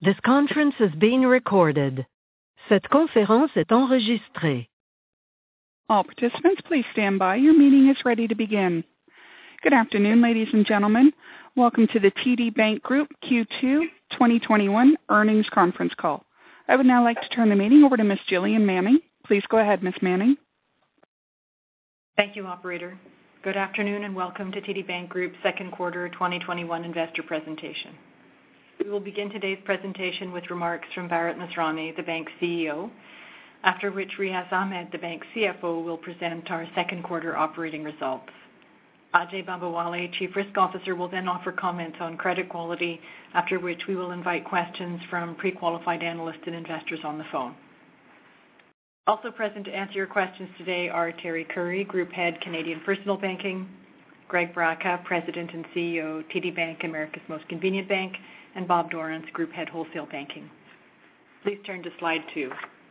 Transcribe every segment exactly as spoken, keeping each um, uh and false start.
This conference is being recorded. Cette conférence est enregistrée. All participants, please stand by. Your meeting is ready to begin. Good afternoon, ladies and gentlemen. Welcome to the T D Bank Group Q two twenty twenty-one earnings conference call. I would now like to turn the meeting over to Miz Jillian Manning. Please go ahead, Miz Manning. Thank you, operator. Good afternoon and welcome to T D Bank Group's second quarter twenty twenty-one investor presentation. We will begin today's presentation with remarks from Bharat Masrani, the bank's C E O, after which Riaz Ahmed, the bank's C F O, will present our second quarter operating results. Ajay Bambawale, Chief Risk Officer, will then offer comments on credit quality, after which we will invite questions from pre-qualified analysts and investors on the phone. Also present to answer your questions today are Terry Curry, Group Head, Canadian Personal Banking, Greg Braca, President and C E O, T D Bank, America's Most Convenient Bank, and Bob Dorrance, Group Head, Wholesale Banking. Please turn to slide two.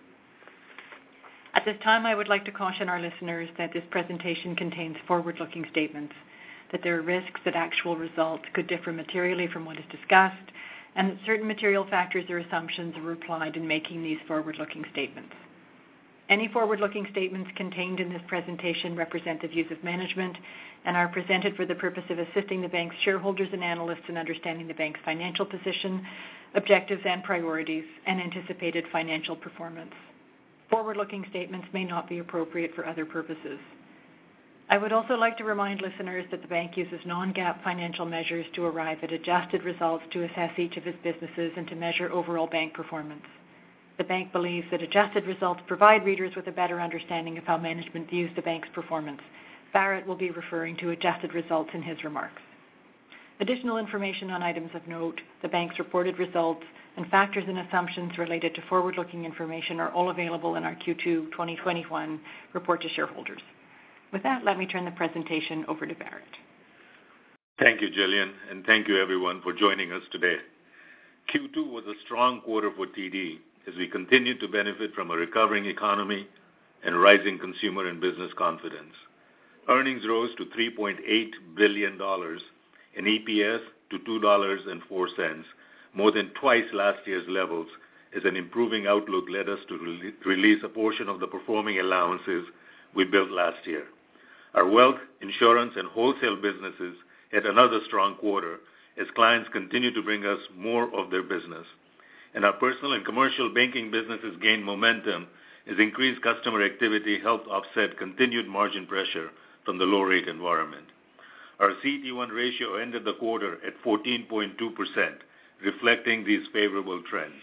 At this time, I would like to caution our listeners that this presentation contains forward-looking statements, that there are risks that actual results could differ materially from what is discussed, and that certain material factors or assumptions are applied in making these forward-looking statements. Any forward-looking statements contained in this presentation represent the views of management and are presented for the purpose of assisting the bank's shareholders and analysts in understanding the bank's financial position, objectives and priorities, and anticipated financial performance. Forward-looking statements may not be appropriate for other purposes. I would also like to remind listeners that the bank uses non-GAAP financial measures to arrive at adjusted results to assess each of its businesses and to measure overall bank performance. The bank believes that adjusted results provide readers with a better understanding of how management views the bank's performance. Bharat will be referring to adjusted results in his remarks. Additional information on items of note, the bank's reported results, and factors and assumptions related to forward-looking information are all available in our Q two twenty twenty-one report to shareholders. With that, let me turn the presentation over to Bharat. Thank you, Jillian, and thank you everyone for joining us today. Q two was a strong quarter for T D as we continue to benefit from a recovering economy and rising consumer and business confidence. Earnings rose to three point eight billion dollars and E P S to two dollars and four cents, more than twice last year's levels, as an improving outlook led us to re- release a portion of the performing allowances we built last year. Our wealth, insurance, and wholesale businesses had another strong quarter as clients continue to bring us more of their business. And our personal and commercial banking businesses gained momentum as increased customer activity helped offset continued margin pressure from the low-rate environment. Our C E T one ratio ended the quarter at fourteen point two percent, reflecting these favorable trends.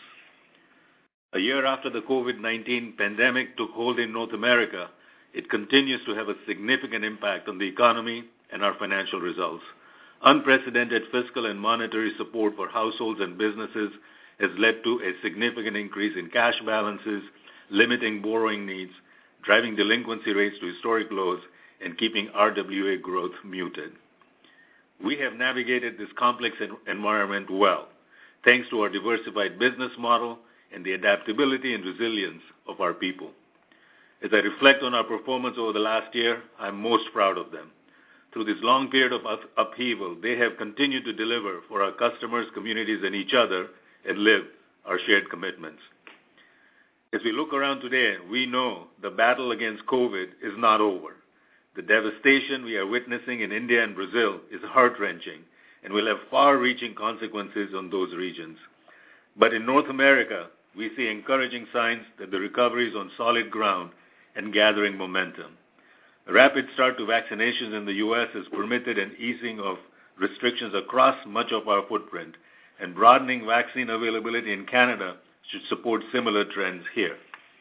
A year after the COVID nineteen pandemic took hold in North America, it continues to have a significant impact on the economy and our financial results. Unprecedented fiscal and monetary support for households and businesses has led to a significant increase in cash balances, limiting borrowing needs, driving delinquency rates to historic lows, and keeping R W A growth muted. We have navigated this complex environment well, thanks to our diversified business model and the adaptability and resilience of our people. As I reflect on our performance over the last year, I'm most proud of them. Through this long period of upheaval, they have continued to deliver for our customers, communities, and each other, and live our shared commitments. As we look around today, we know the battle against COVID is not over. The devastation we are witnessing in India and Brazil is heart-wrenching and will have far-reaching consequences on those regions. But in North America, we see encouraging signs that the recovery is on solid ground and gathering momentum. A rapid start to vaccinations in the U S has permitted an easing of restrictions across much of our footprint, and broadening vaccine availability in Canada should support similar trends here.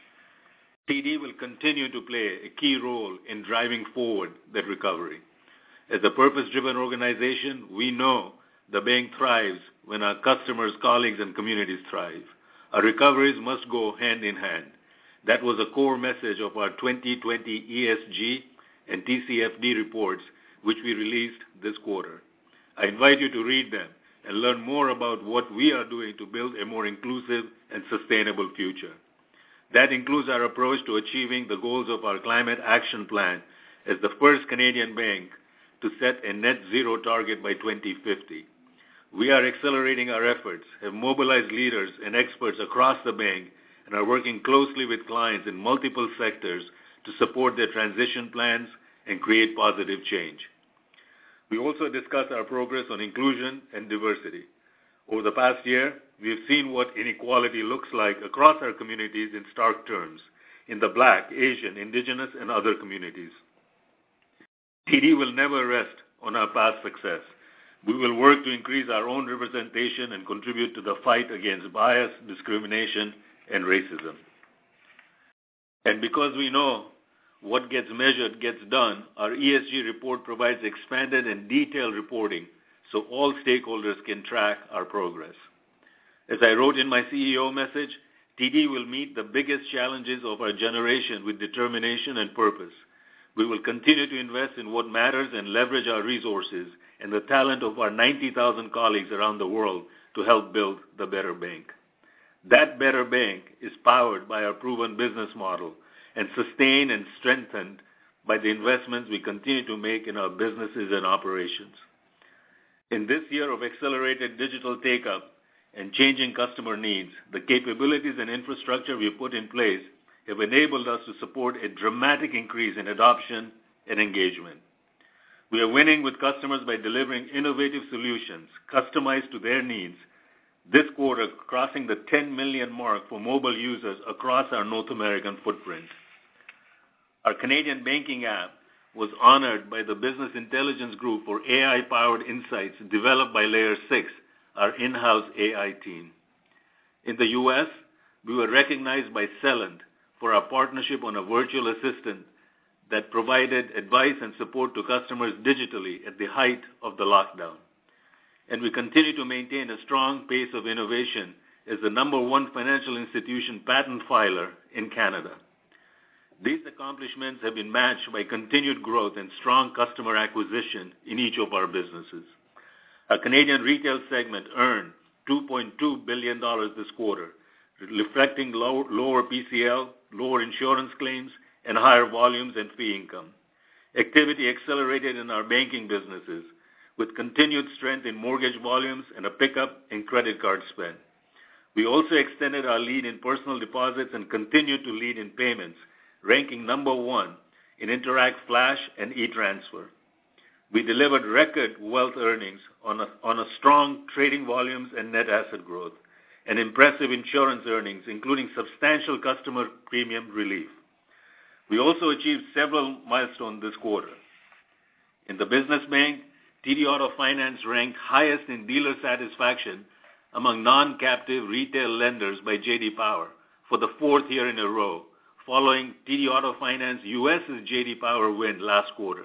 T D will continue to play a key role in driving forward that recovery. As a purpose-driven organization, we know the bank thrives when our customers, colleagues, and communities thrive. Our recoveries must go hand in hand. That was a core message of our twenty twenty E S G and T C F D reports, which we released this quarter. I invite you to read them and learn more about what we are doing to build a more inclusive and sustainable future. That includes our approach to achieving the goals of our Climate Action Plan as the first Canadian bank to set a net zero target by twenty fifty. We are accelerating our efforts, have mobilized leaders and experts across the bank, and are working closely with clients in multiple sectors to support their transition plans and create positive change. We also discussed our progress on inclusion and diversity. Over the past year, we have seen what inequality looks like across our communities in stark terms, in the Black, Asian, Indigenous, and other communities. T D will never rest on our past success. We will work to increase our own representation and contribute to the fight against bias, discrimination, and racism. And because we know what gets measured gets done, our E S G report provides expanded and detailed reporting so all stakeholders can track our progress. As I wrote in my C E O message, T D will meet the biggest challenges of our generation with determination and purpose. We will continue to invest in what matters and leverage our resources and the talent of our ninety thousand colleagues around the world to help build the better bank. That better bank is powered by our proven business model and sustained and strengthened by the investments we continue to make in our businesses and operations. In this year of accelerated digital take-up and changing customer needs, the capabilities and infrastructure we put in place have enabled us to support a dramatic increase in adoption and engagement. We are winning with customers by delivering innovative solutions customized to their needs, this quarter crossing the ten million mark for mobile users across our North American footprint. Our Canadian banking app was honored by the Business Intelligence Group for A I-powered insights developed by Layer six, our in-house A I team. In the U S, we were recognized by Celent for our partnership on a virtual assistant that provided advice and support to customers digitally at the height of the lockdown. And we continue to maintain a strong pace of innovation as the number one financial institution patent filer in Canada. These accomplishments have been matched by continued growth and strong customer acquisition in each of our businesses. Our Canadian retail segment earned two point two billion dollars this quarter, reflecting low, lower P C L, lower insurance claims, and higher volumes and fee income. Activity accelerated in our banking businesses, with continued strength in mortgage volumes and a pickup in credit card spend. We also extended our lead in personal deposits and continued to lead in payments, ranking number one in Interac Flash and e-transfer. We delivered record wealth earnings on a, on a strong trading volumes and net asset growth, and impressive insurance earnings, including substantial customer premium relief. We also achieved several milestones this quarter. In the business bank, T D Auto Finance ranked highest in dealer satisfaction among non-captive retail lenders by J D Power for the fourth year in a row, following T D Auto Finance U S's J D Power win last quarter.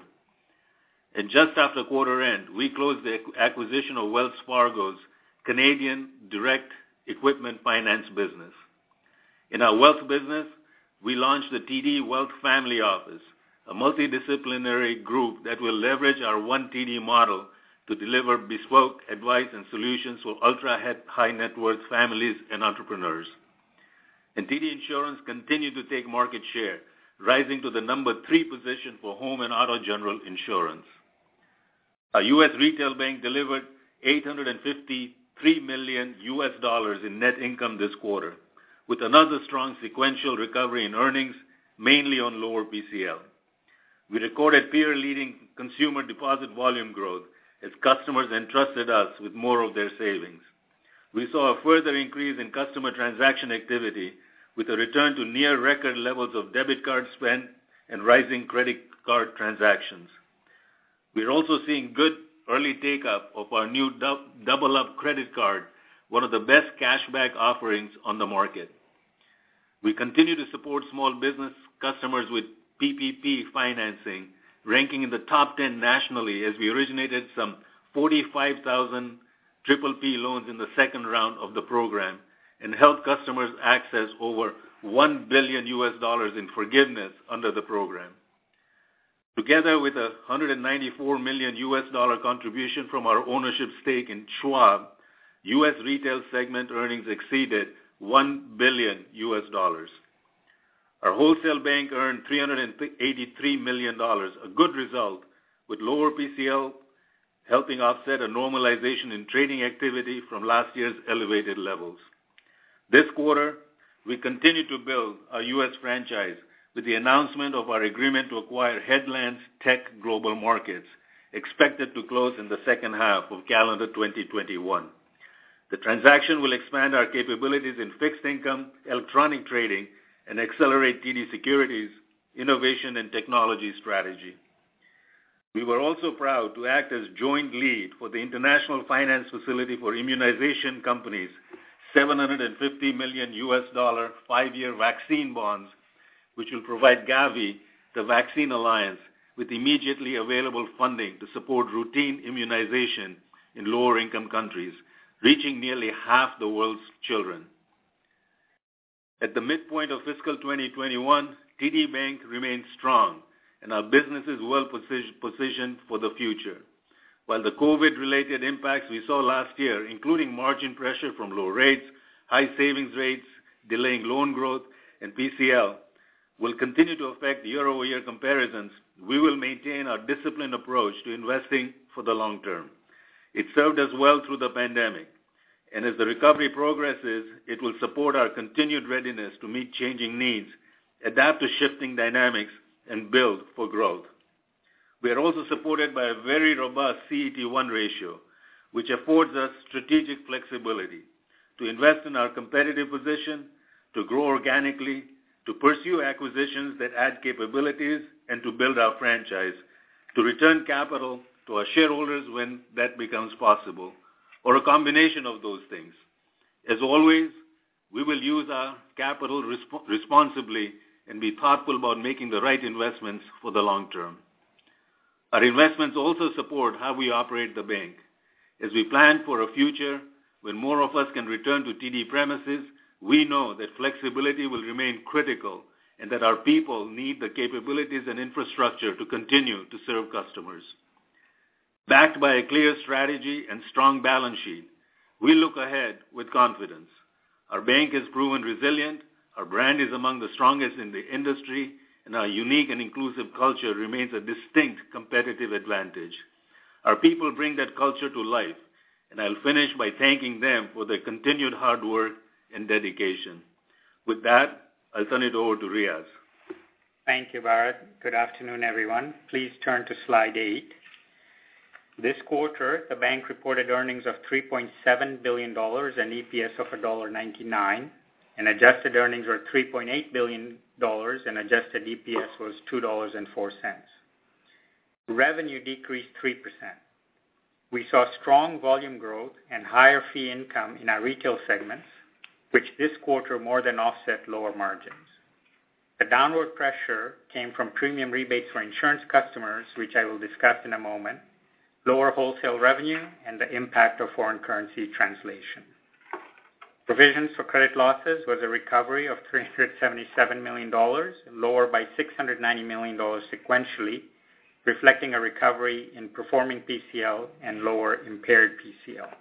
And just after quarter end, we closed the acquisition of Wells Fargo's Canadian direct equipment finance business. In our wealth business, we launched the T D Wealth Family Office, a multidisciplinary group that will leverage our One T D model to deliver bespoke advice and solutions for ultra-high net worth families and entrepreneurs. And T D Insurance continued to take market share, rising to the number three position for home and auto general insurance. Our U S retail bank delivered eight hundred fifty-three million U S dollars in net income this quarter, with another strong sequential recovery in earnings, mainly on lower P C L. We recorded peer-leading consumer deposit volume growth as customers entrusted us with more of their savings. We saw a further increase in customer transaction activity with a return to near record levels of debit card spend and rising credit card transactions. We are also seeing good early take-up of our new Double Up credit card, one of the best cashback offerings on the market. We continue to support small business customers with P P P financing, ranking in the top ten nationally as we originated some forty-five thousand Triple P loans in the second round of the program and helped customers access over one billion U S dollars in forgiveness under the program. Together with a one hundred ninety-four million U S dollar contribution from our ownership stake in Schwab, U S retail segment earnings exceeded one billion U S dollars. Our wholesale bank earned three hundred eighty-three million dollars, a good result with lower P C L helping offset a normalization in trading activity from last year's elevated levels. This quarter, we continue to build our U S franchise with the announcement of our agreement to acquire Headlands Tech Global Markets, expected to close in the second half of calendar twenty twenty-one. The transaction will expand our capabilities in fixed income, electronic trading, and accelerate T D Securities' innovation and technology strategy. We were also proud to act as joint lead for the International Finance Facility for Immunization Companies' seven hundred fifty million U S dollar five-year vaccine bonds, which will provide Gavi, the Vaccine Alliance, with immediately available funding to support routine immunization in lower-income countries, reaching nearly half the world's children. At the midpoint of fiscal twenty twenty-one, T D Bank remains strong, and our business is well positioned for the future. While the COVID-related impacts we saw last year, including margin pressure from low rates, high savings rates, delaying loan growth, and P C L, will continue to affect year-over-year comparisons, we will maintain our disciplined approach to investing for the long term. It served us well through the pandemic, and as the recovery progresses, it will support our continued readiness to meet changing needs, adapt to shifting dynamics, and build for growth. We are also supported by a very robust C E T one ratio, which affords us strategic flexibility to invest in our competitive position, to grow organically, to pursue acquisitions that add capabilities, and to build our franchise, to return capital to our shareholders when that becomes possible, or a combination of those things. As always, we will use our capital resp- responsibly and be thoughtful about making the right investments for the long term. Our investments also support how we operate the bank. As we plan for a future when more of us can return to T D premises, we know that flexibility will remain critical and that our people need the capabilities and infrastructure to continue to serve customers. Backed by a clear strategy and strong balance sheet, we look ahead with confidence. Our bank has proven resilient, our brand is among the strongest in the industry, and our unique and inclusive culture remains a distinct competitive advantage. Our people bring that culture to life, and I'll finish by thanking them for their continued hard work and dedication. With that, I'll turn it over to Riaz. Thank you, Bharat. Good afternoon, everyone. Please turn to slide eight. This quarter, the bank reported earnings of three point seven billion dollars and E P S of one dollar ninety-nine, and adjusted earnings were three point eight billion dollars and adjusted E P S was two dollars and four cents. Revenue decreased three percent. We saw strong volume growth and higher fee income in our retail segments, which this quarter more than offset lower margins. The downward pressure came from premium rebates for insurance customers, which I will discuss in a moment, lower wholesale revenue, and the impact of foreign currency translation. Provisions for credit losses was a recovery of three hundred seventy-seven million dollars, lower by six hundred ninety million dollars sequentially, reflecting a recovery in performing P C L and lower impaired P C L.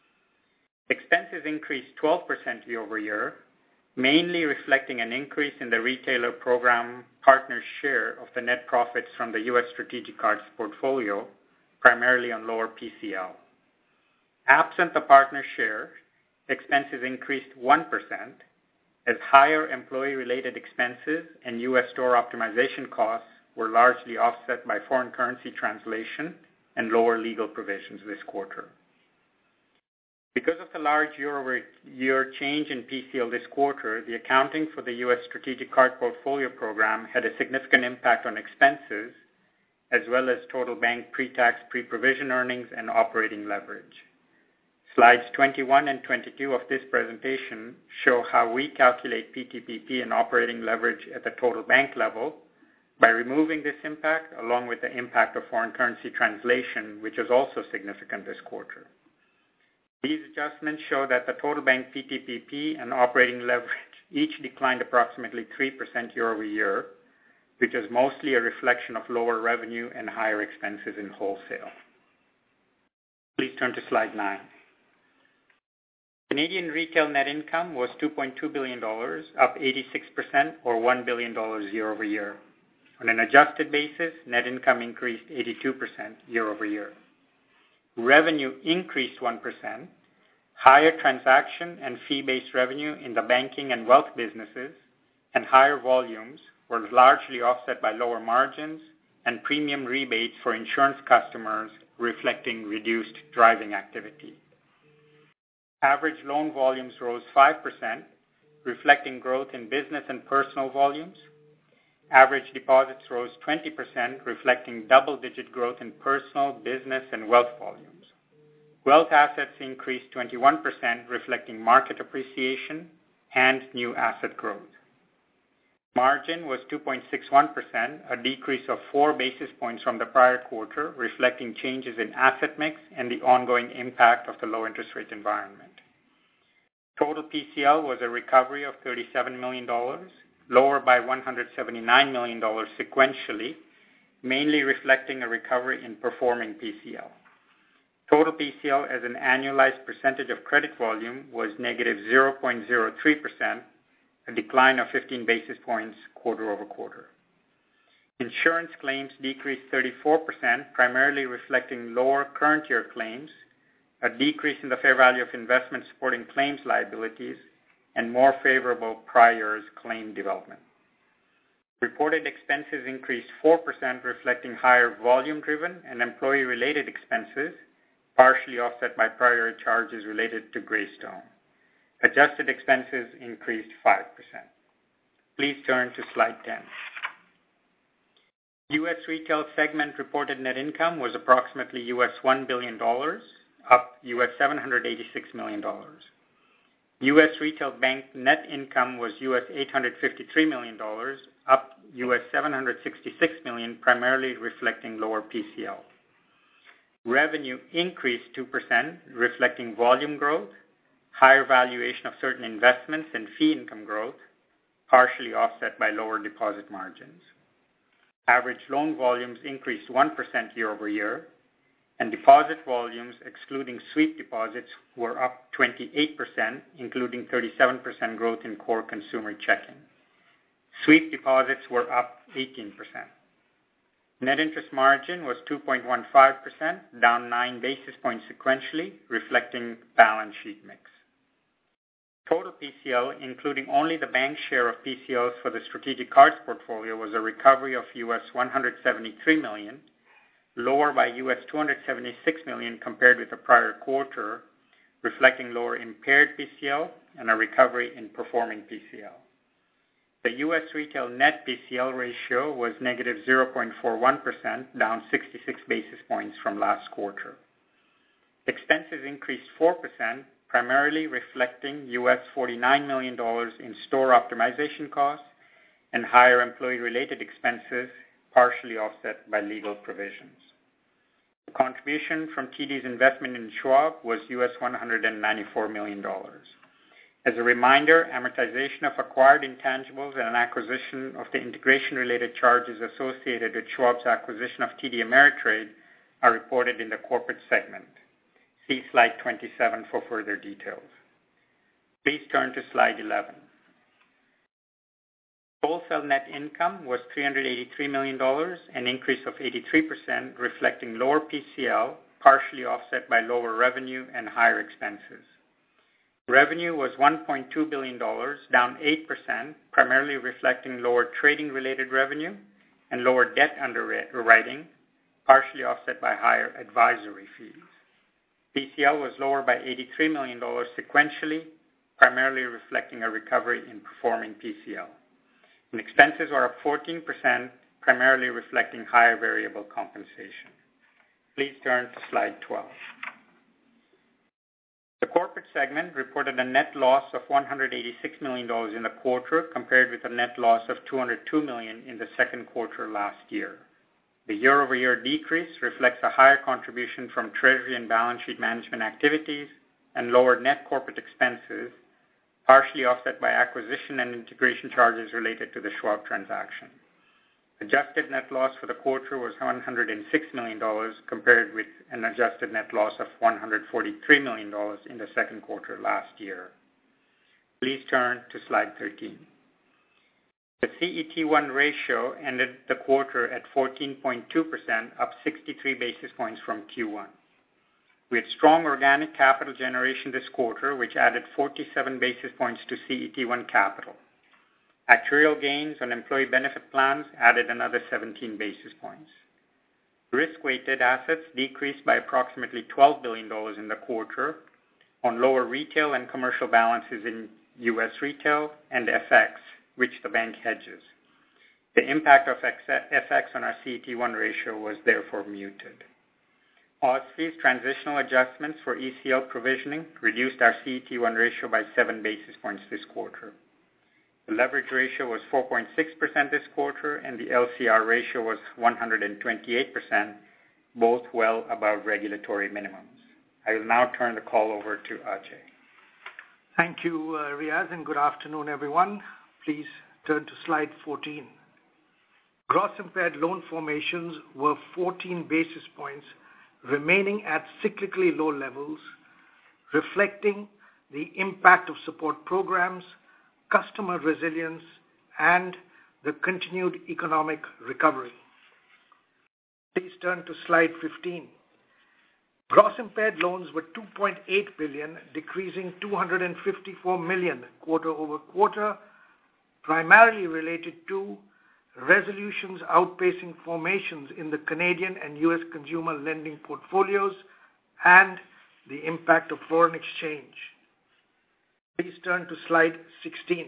Expenses increased twelve percent year over year, mainly reflecting an increase in the retailer program partner's share of the net profits from the U S strategic cards portfolio, primarily on lower P C L. Absent the partner share, expenses increased one percent, as higher employee-related expenses and U S store optimization costs were largely offset by foreign currency translation and lower legal provisions this quarter. Because of the large year-over-year change in P C L this quarter, the accounting for the U S strategic card portfolio program had a significant impact on expenses, as well as total bank pre-tax, pre-provision earnings and operating leverage. Slides twenty-one and twenty-two of this presentation show how we calculate P T P P and operating leverage at the total bank level by removing this impact along with the impact of foreign currency translation, which is also significant this quarter. These adjustments show that the total bank P T P P and operating leverage each declined approximately three percent year over year, which is mostly a reflection of lower revenue and higher expenses in wholesale. Please turn to slide nine. Canadian retail net income was two point two billion dollars, up eighty-six percent or one billion dollars year over year. On an adjusted basis, net income increased eighty-two percent year over year. revenue increased one percent. Higher transaction and fee-based revenue in the banking and wealth businesses and higher volumes were largely offset by lower margins and premium rebates for insurance customers, reflecting reduced driving activity. Average loan volumes rose five percent, reflecting growth in business and personal volumes. Average deposits rose twenty percent, reflecting double-digit growth in personal, business, and wealth volumes. Wealth assets increased twenty-one percent, reflecting market appreciation and new asset growth. Margin was two point six one percent, a decrease of four basis points from the prior quarter, reflecting changes in asset mix and the ongoing impact of the low interest rate environment. Total P C L was a recovery of thirty-seven million dollars, lower by one hundred seventy-nine million dollars sequentially, mainly reflecting a recovery in performing P C L. Total P C L as an annualized percentage of credit volume was negative zero point zero three percent, a decline of fifteen basis points quarter over quarter. Insurance claims decreased thirty-four percent, primarily reflecting lower current year claims, a decrease in the fair value of investment supporting claims liabilities, and more favorable prior year's claim development. Reported expenses increased four percent, reflecting higher volume-driven and employee-related expenses, partially offset by prior charges related to Greystone. Adjusted expenses increased five percent. Please turn to slide ten. U S Retail segment reported net income was approximately U S one billion dollars, up U S seven hundred eighty-six million dollars. U S Retail Bank net income was U S eight hundred fifty-three million dollars, up U S seven hundred sixty-six million dollars, primarily reflecting lower P C L. Revenue increased two percent, reflecting volume growth, higher valuation of certain investments, and fee income growth, partially offset by lower deposit margins. Average loan volumes increased one percent year over year, and deposit volumes, excluding sweep deposits, were up twenty-eight percent, including thirty-seven percent growth in core consumer checking. Sweep deposits were up eighteen percent. Net interest margin was two point one five percent, down nine basis points sequentially, reflecting balance sheet mix. Total P C L, including only the bank share of P C Ls for the strategic cards portfolio, was a recovery of U S one hundred seventy-three million dollars, lower by U S two hundred seventy-six million dollars compared with the prior quarter, reflecting lower impaired P C L and a recovery in performing P C L. The U S Retail net P C L ratio was negative zero point four one percent, down sixty-six basis points from last quarter. Expenses increased four percent, primarily reflecting U S forty-nine million dollars in store optimization costs and higher employee-related expenses, partially offset by legal provisions. The contribution from T D's investment in Schwab was U S one hundred ninety-four million dollars. As a reminder, amortization of acquired intangibles and an acquisition of the integration-related charges associated with Schwab's acquisition of T D Ameritrade are reported in the corporate segment. See slide twenty-seven for further details. Please turn to slide eleven. Wholesale net income was three hundred eighty-three million dollars, an increase of eighty-three percent, reflecting lower P C L, partially offset by lower revenue and higher expenses. Revenue was one point two billion dollars, down eight percent, primarily reflecting lower trading-related revenue and lower debt underwriting, partially offset by higher advisory fees. P C L was lower by eighty-three million dollars sequentially, primarily reflecting a recovery in performing P C L. And expenses were up fourteen percent, primarily reflecting higher variable compensation. Please turn to slide twelve. The corporate segment reported a net loss of one hundred eighty-six million dollars in the quarter, compared with a net loss of two hundred two million dollars in the second quarter last year. The year-over-year decrease reflects a higher contribution from treasury and balance sheet management activities and lower net corporate expenses, partially offset by acquisition and integration charges related to the Schwab transaction. Adjusted net loss for the quarter was one hundred six million dollars, compared with an adjusted net loss of one hundred forty-three million dollars in the second quarter last year. Please turn to slide thirteen. The C E T one ratio ended the quarter at fourteen point two percent, up sixty-three basis points from Q one. We had strong organic capital generation this quarter, which added forty-seven basis points to C E T one capital. Actuarial gains on employee benefit plans added another seventeen basis points. Risk-weighted assets decreased by approximately twelve billion dollars in the quarter on lower retail and commercial balances in U S retail and F X, which the bank hedges. The impact of F X on our C E T one ratio was therefore muted. OSFI's transitional adjustments for E C L provisioning reduced our C E T one ratio by seven basis points this quarter. The leverage ratio was four point six percent this quarter, and the L C R ratio was one hundred twenty-eight percent, both well above regulatory minimums. I will now turn the call over to Ajay. Thank you, uh, Riaz, and good afternoon, everyone. Please turn to slide fourteen. Gross impaired loan formations were fourteen basis points, remaining at cyclically low levels, reflecting the impact of support programs, customer resilience, and the continued economic recovery. Please turn to slide fifteen. Gross impaired loans were two point eight billion dollars, decreasing two hundred fifty-four million dollars quarter over quarter, primarily related to resolutions outpacing formations in the Canadian and U S consumer lending portfolios and the impact of foreign exchange. Please turn to slide sixteen.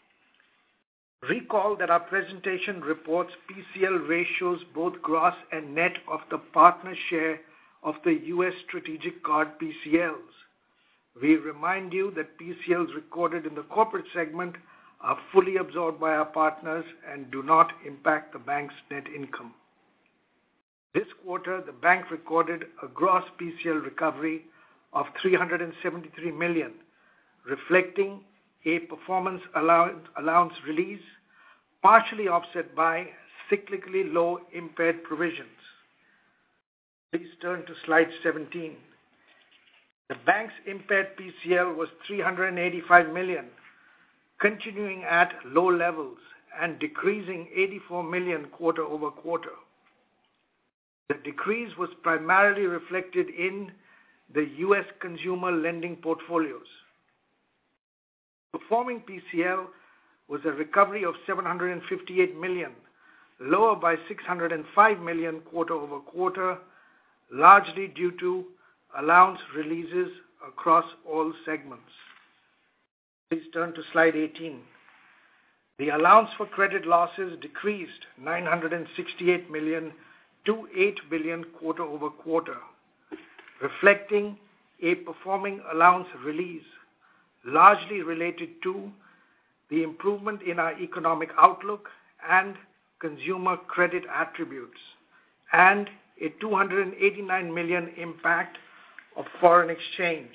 Recall that our presentation reports P C L ratios, both gross and net, of the partner share of the U S strategic card P C Ls. We remind you that P C Ls recorded in the corporate segment are fully absorbed by our partners and do not impact the bank's net income. This quarter, the bank recorded a gross P C L recovery of three hundred seventy-three million dollars, reflecting a performance allowance release, partially offset by cyclically low impaired provisions. Please turn to slide seventeen. The bank's impaired P C L was three hundred eighty-five million dollars, continuing at low levels and decreasing eighty-four million dollars quarter over quarter. The decrease was primarily reflected in the U S consumer lending portfolios. Performing P C L was a recovery of seven hundred fifty-eight million dollars, lower by six hundred five million dollars quarter over quarter, largely due to allowance releases across all segments. Please turn to slide eighteen. The allowance for credit losses decreased nine hundred sixty-eight million dollars to eight billion dollars quarter over quarter, reflecting a performing allowance release, largely related to the improvement in our economic outlook and consumer credit attributes, and a two hundred eighty-nine million dollars impact of foreign exchange.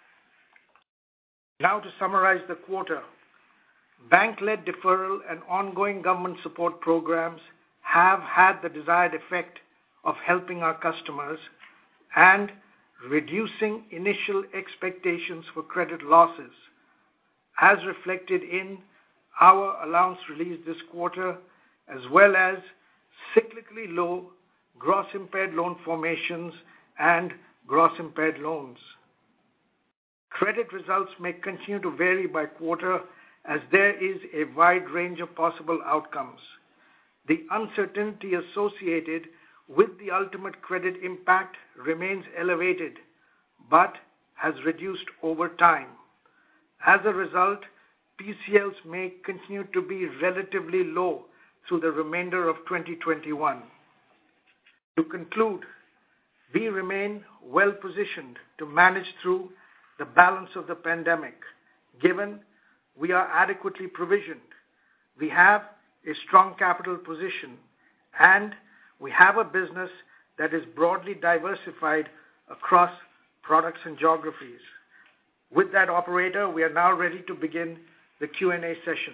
Now to summarize the quarter, bank-led deferral and ongoing government support programs have had the desired effect of helping our customers and reducing initial expectations for credit losses, as reflected in our allowance release this quarter, as well as cyclically low gross impaired loan formations and gross impaired loans. Credit results may continue to vary by quarter as there is a wide range of possible outcomes. The uncertainty associated with the ultimate credit impact remains elevated, but has reduced over time. As a result, P C Ls may continue to be relatively low through the remainder of twenty twenty-one. To conclude, we remain well positioned to manage through the balance of the pandemic, given we are adequately provisioned, we have a strong capital position, and we have a business that is broadly diversified across products and geographies. With that, operator, we are now ready to begin the Q and A session.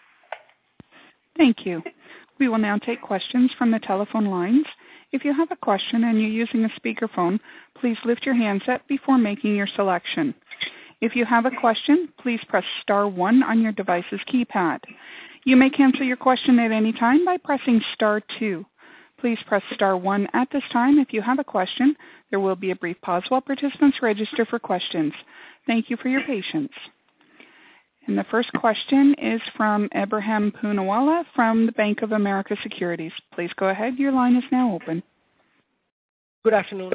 Thank you. We will now take questions from the telephone lines. If you have a question and you're using a speakerphone, please lift your handset before making your selection. If you have a question, please press star one on your device's keypad. You may cancel your question at any time by pressing star two. Please press star one at this time if you have a question. There will be a brief pause while participants register for questions. Thank you for your patience. And the first question is from Ebrahim Poonawala from the Bank of America Securities. Please go ahead. Your line is now open. Good afternoon.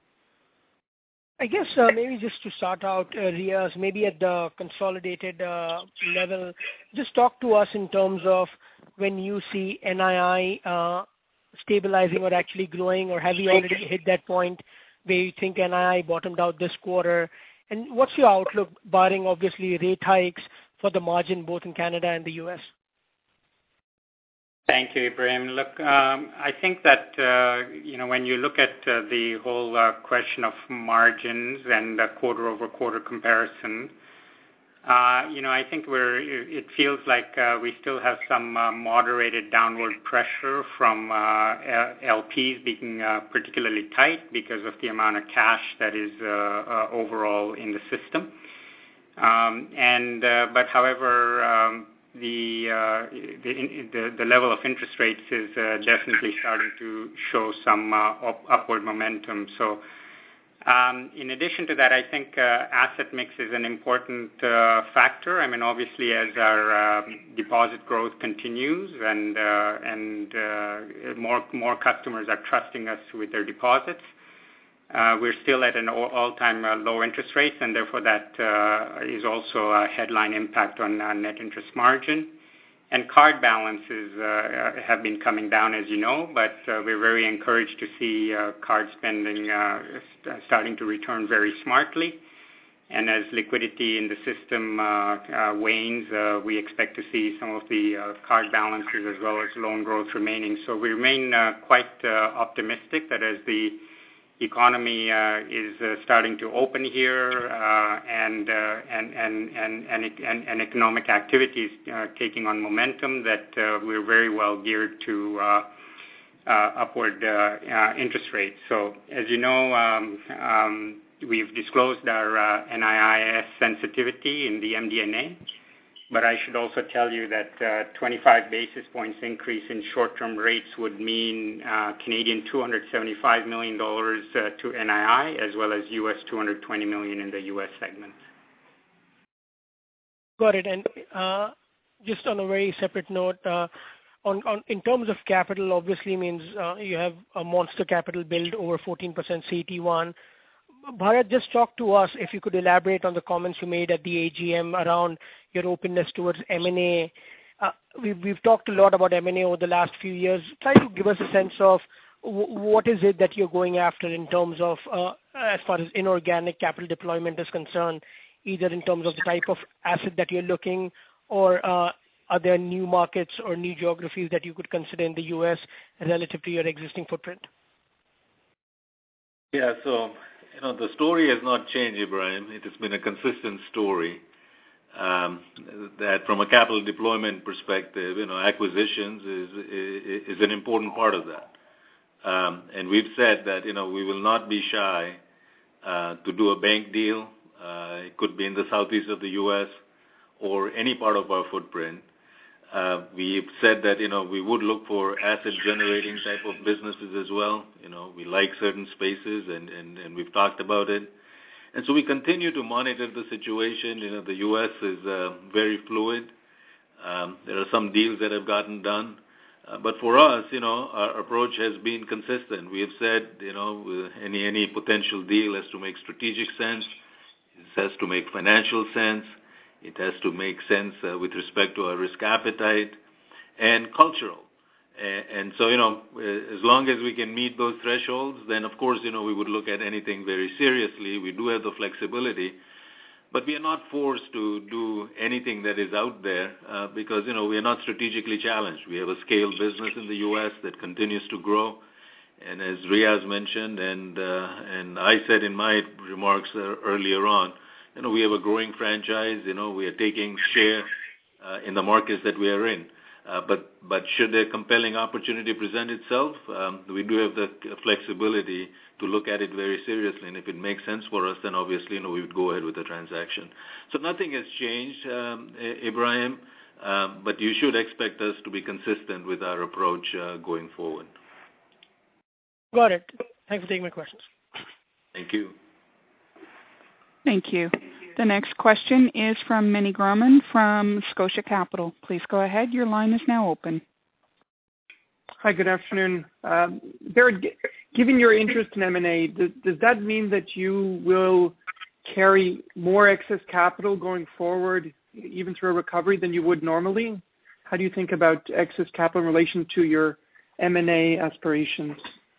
I guess uh, maybe just to start out, uh, Riaz, maybe at the consolidated uh, level, just talk to us in terms of when you see N I I uh, stabilizing or actually growing, or have you already hit that point where you think N I I bottomed out this quarter? And what's your outlook, barring obviously rate hikes, for the margin both in Canada and the U S? Thank you, Ibrahim. Look, um, I think that, uh, you know, when you look at uh, the whole uh, question of margins and uh, quarter-over-quarter comparison, uh, you know, I think we're, it feels like uh, we still have some uh, moderated downward pressure from uh, L Ps being uh, particularly tight because of the amount of cash that is uh, uh, overall in the system. Um, and uh, but however, um, the, uh, the the the level of interest rates is uh, definitely starting to show some uh, up, upward momentum. So. Um, in addition to that, I think uh, asset mix is an important uh, factor. I mean, obviously, as our uh, deposit growth continues and uh, and uh, more more customers are trusting us with their deposits, uh, we're still at an all-time uh, low interest rates, and therefore that uh, is also a headline impact on uh, net interest margin. And card balances uh, have been coming down, as you know, but uh, we're very encouraged to see uh, card spending uh, st- starting to return very smartly. And as liquidity in the system uh, uh, wanes, uh, we expect to see some of the uh, card balances as well as loan growth remaining. So we remain uh, quite uh, optimistic that as the economy uh, is uh, starting to open here uh, and, uh, and, and, and, and, and, and economic activities uh, taking on momentum, that uh, we're very well geared to uh, uh, upward uh, uh, interest rates. So as you know, um, um, we've disclosed our uh, N I I S sensitivity in the M D N A, but I should also tell you that uh, twenty-five basis points increase in short-term rates would mean uh, Canadian two hundred seventy-five million dollars uh, to N I I, as well as U S two hundred twenty million dollars in the U S segment. Got it. And uh, just on a very separate note, uh, on, on in terms of capital, obviously means uh, you have a monster capital build over fourteen percent C E T one. Bharat, just talk to us, if you could elaborate on the comments you made at the A G M around your openness towards M and A. Uh, we've, we've talked a lot about M and A over the last few years. Try to give us a sense of w- what is it that you're going after in terms of, uh, as far as inorganic capital deployment is concerned, either in terms of the type of asset that you're looking, or uh, are there new markets or new geographies that you could consider in the U S relative to your existing footprint? Yeah, so you know, the story has not changed, Ibrahim. It has been a consistent story. Um, that from a capital deployment perspective, you know, acquisitions is is, is an important part of that. Um, and we've said that, you know, we will not be shy uh, to do a bank deal. Uh, it could be in the southeast of the U S or any part of our footprint. Uh, we've said that, you know, we would look for asset-generating type of businesses as well. You know, we like certain spaces, and, and, and we've talked about it. And so we continue to monitor the situation. You know, the U S is uh, very fluid. Um, there are some deals that have gotten done. Uh, but for us, you know, our approach has been consistent. We have said, you know, any any potential deal has to make strategic sense. It has to make financial sense. It has to make sense uh, with respect to our risk appetite and cultural. And, and so, you know, as long as we can meet those thresholds, then of course, you know, we would look at anything very seriously. We do have the flexibility, but we are not forced to do anything that is out there uh, because, you know, we are not strategically challenged. We have a scale business in the U S that continues to grow. And as Riaz mentioned, and uh, and I said in my remarks uh, earlier on, you know, we have a growing franchise. You know, we are taking share uh, in the markets that we are in. Uh, but but should a compelling opportunity present itself, um, we do have the flexibility to look at it very seriously. And if it makes sense for us, then obviously, you know, we would go ahead with the transaction. So nothing has changed, um, Ibrahim. Um, but you should expect us to be consistent with our approach uh, going forward. Got it. Thanks for taking my questions. Thank you. Thank you. The next question is from Meny Grauman from Scotia Capital. Please go ahead. Your line is now open. Hi, good afternoon. Um, Bharat, given your interest in M and A, does, does that mean that you will carry more excess capital going forward, even through a recovery, than you would normally? How do you think about excess capital in relation to your M and A aspirations?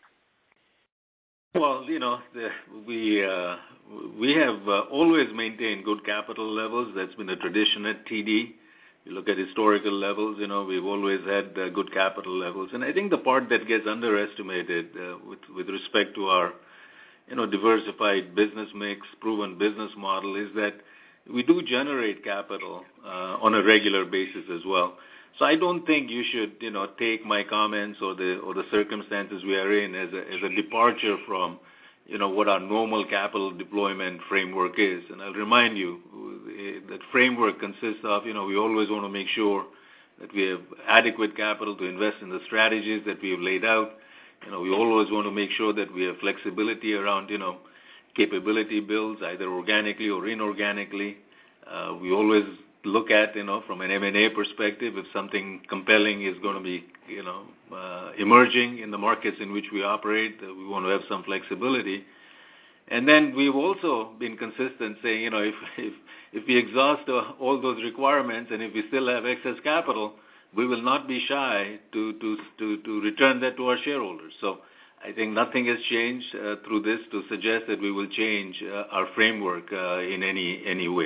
Well, you know, the, we uh, we have uh, always maintained good capital levels. That's been a tradition at T D. You look at historical levels, you know, we've always had uh, good capital levels. And I think the part that gets underestimated uh, with, with respect to our, you know, diversified business mix, proven business model is that we do generate capital uh, on a regular basis as well. So I don't think you should, you know, take my comments or the or the circumstances we are in as a, as a departure from, you know, what our normal capital deployment framework is. And I'll remind you, that framework consists of, you know, we always want to make sure that we have adequate capital to invest in the strategies that we have laid out. You know, we always want to make sure that we have flexibility around, you know, capability builds, either organically or inorganically. Uh, we always look at, you know, from an M and A perspective, if something compelling is going to be, you know, uh, emerging in the markets in which we operate, uh, we want to have some flexibility. And then we've also been consistent saying, you know, if if, if we exhaust uh, all those requirements and if we still have excess capital, we will not be shy to to to, to return that to our shareholders. So I think nothing has changed uh, through this to suggest that we will change uh, our framework uh, in any any way.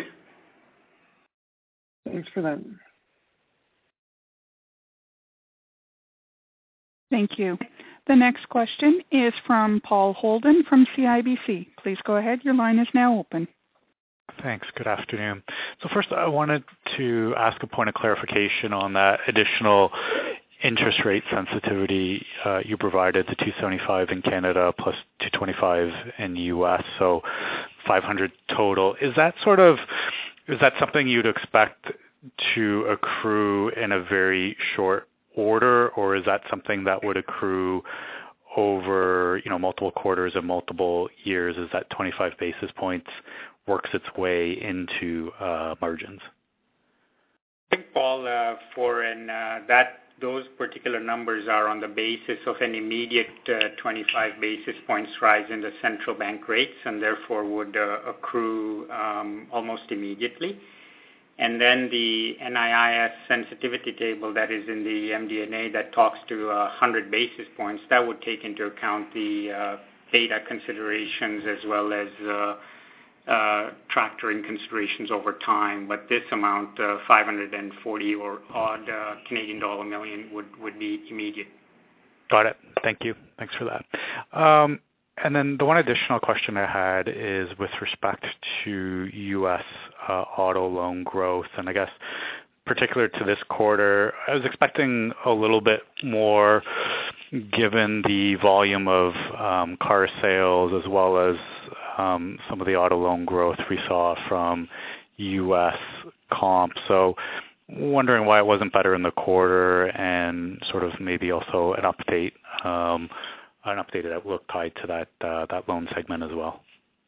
Thanks for that. Thank you. The next question is from Paul Holden from C I B C. Please go ahead. Your line is now open. Thanks. Good afternoon. So first, I wanted to ask a point of clarification on that additional interest rate sensitivity uh, you provided, the two seventy-five in Canada plus two twenty-five in the U S, so five hundred total. Is that sort of, is that something you'd expect to accrue in a very short order, or is that something that would accrue over, you know, multiple quarters and multiple years as that twenty-five basis points works its way into uh, margins? I think, Paul, uh, for an, uh, that those particular numbers are on the basis of an immediate uh, twenty-five basis points rise in the central bank rates, and therefore would uh, accrue um, almost immediately. And then the N I I S sensitivity table that is in the M D N A that talks to uh, one hundred basis points, that would take into account the uh, beta considerations as well as uh, uh, tractoring considerations over time. But this amount, uh, five hundred forty or odd uh, Canadian dollar million, would, would be immediate. Got it. Thank you. Thanks for that. Um, And then the one additional question I had is with respect to U S uh, auto loan growth. And I guess particular to this quarter, I was expecting a little bit more given the volume of um, car sales as well as um, some of the auto loan growth we saw from U S comp. So wondering why it wasn't better in the quarter and sort of maybe also an update um an updated outlook tied to that uh, that loan segment as well.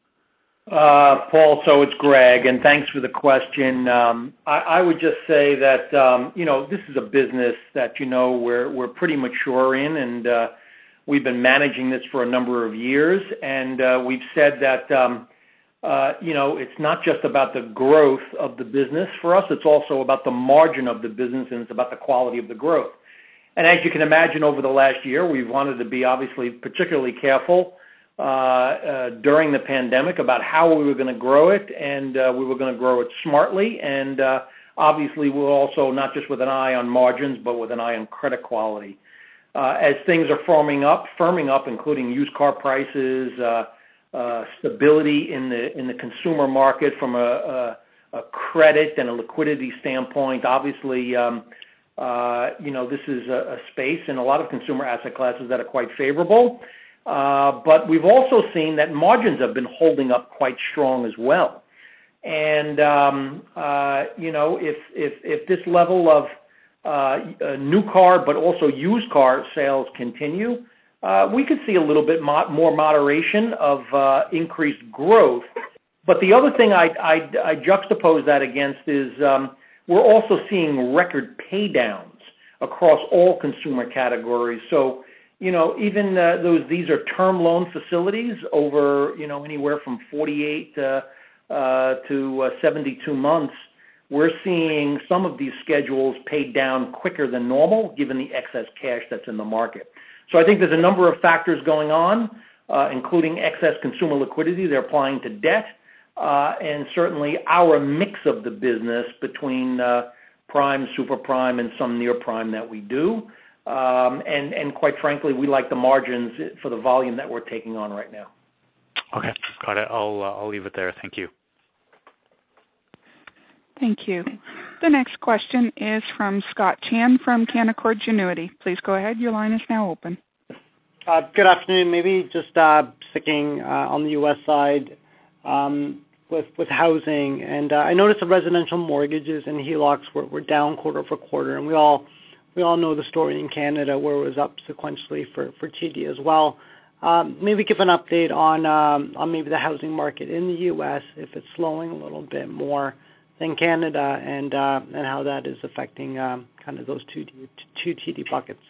Uh, Paul, so it's Greg, and thanks for the question. Um, I, I would just say that um, you know this is a business that you know we're we're pretty mature in, and uh, we've been managing this for a number of years, and uh, we've said that um, uh, you know it's not just about the growth of the business for us; it's also about the margin of the business, and it's about the quality of the growth. And as you can imagine, over the last year, we've wanted to be obviously particularly careful uh, uh, during the pandemic about how we were going to grow it, and uh, we were going to grow it smartly. And uh, obviously, we're also not just with an eye on margins, but with an eye on credit quality. Uh, as things are firming up, firming up, including used car prices, uh, uh, stability in the in the consumer market from a, a, a credit and a liquidity standpoint, obviously. Um, Uh, you know, this is a, a space in a lot of consumer asset classes that are quite favorable. Uh, but we've also seen that margins have been holding up quite strong as well. And, um, uh, you know, if, if, if this level of uh, new car but also used car sales continue, uh, we could see a little bit mo- more moderation of uh, increased growth. But the other thing I, I, I juxtapose that against is um, we're also seeing record pay downs across all consumer categories. So, you know, even uh, those, these are term loan facilities over, you know, anywhere from forty-eight uh, uh, to uh, seventy-two months. We're seeing some of these schedules paid down quicker than normal, given the excess cash that's in the market. So I think there's a number of factors going on, uh, including excess consumer liquidity they're applying to debt, uh, and certainly our mix of the business between uh, prime, super prime, and some near prime that we do. Um, and, and quite frankly, we like the margins for the volume that we're taking on right now. Okay, got it. I'll uh, I'll leave it there. Thank you. Thank you. The next question is from Scott Chan from Canaccord Genuity. Please go ahead. Your line is now open. Uh, good afternoon. Maybe just uh, sticking uh, on the U S side um, with with housing, and uh, I noticed the residential mortgages and H E L O Cs were, were down quarter over quarter, and we all we all know the story in Canada where it was up sequentially for, for T D as well. Um, maybe give an update on um, on maybe the housing market in the U S, if it's slowing a little bit more than Canada, and uh, and how that is affecting um, kind of those two two T D buckets.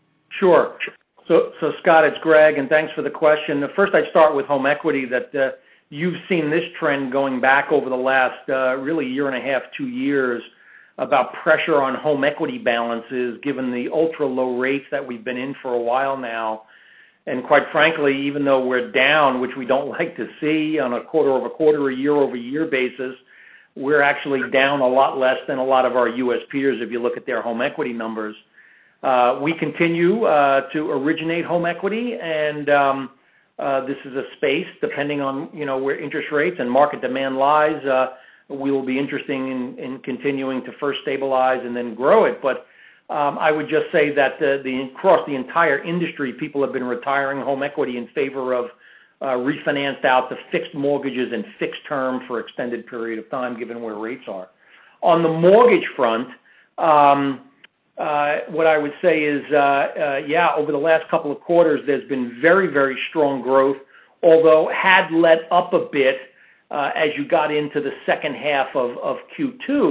Sure. So, so Scott, it's Greg, and thanks for the question. First, I'd start with home equity. That uh, you've seen this trend going back over the last uh, really year and a half, two years, about pressure on home equity balances, given the ultra low rates that we've been in for a while now. And quite frankly, even though we're down, which we don't like to see on a quarter over quarter or year over year basis, we're actually down a lot less than a lot of our U S peers if you look at their home equity numbers. Uh, we continue uh, to originate home equity, and um, uh, this is a space, depending on, you know, where interest rates and market demand lies, uh, we will be interested in, in continuing to first stabilize and then grow it. But um, I would just say that the, the across the entire industry, people have been retiring home equity in favor of Uh, refinanced out to fixed mortgages and fixed term for extended period of time, given where rates are. On the mortgage front, um, uh, what I would say is, uh, uh, yeah, over the last couple of quarters, there's been very, very strong growth, although had let up a bit uh, as you got into the second half of, of Q two,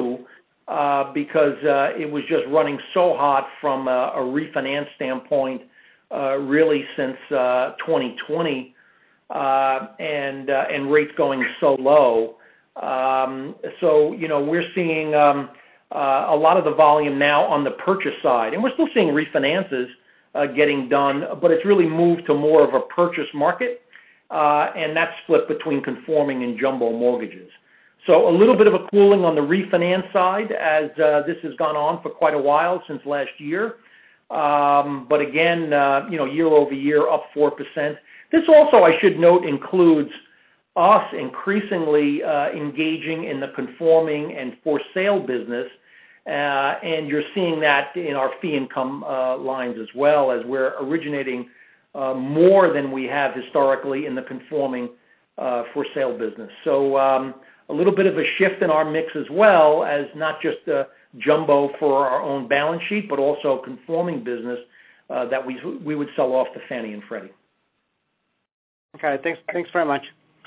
uh, because uh, it was just running so hot from a, a refinance standpoint, uh, really since uh, twenty twenty. Uh, and uh, and rates going so low. Um, so, you know, we're seeing um, uh, a lot of the volume now on the purchase side. And we're still seeing refinances uh, getting done, but it's really moved to more of a purchase market, uh, and that's split between conforming and jumbo mortgages. So a little bit of a cooling on the refinance side as uh, this has gone on for quite a while, since last year. Um, but again, uh, you know, year over year, up four percent. This also, I should note, includes us increasingly uh, engaging in the conforming and for sale business, uh, and you're seeing that in our fee income uh, lines as well, as we're originating uh, more than we have historically in the conforming uh, for sale business. So um, a little bit of a shift in our mix as well, as not just uh, jumbo for our own balance sheet, but also conforming business uh, that we we would sell off to Fannie and Freddie. Okay, thanks Thanks very much.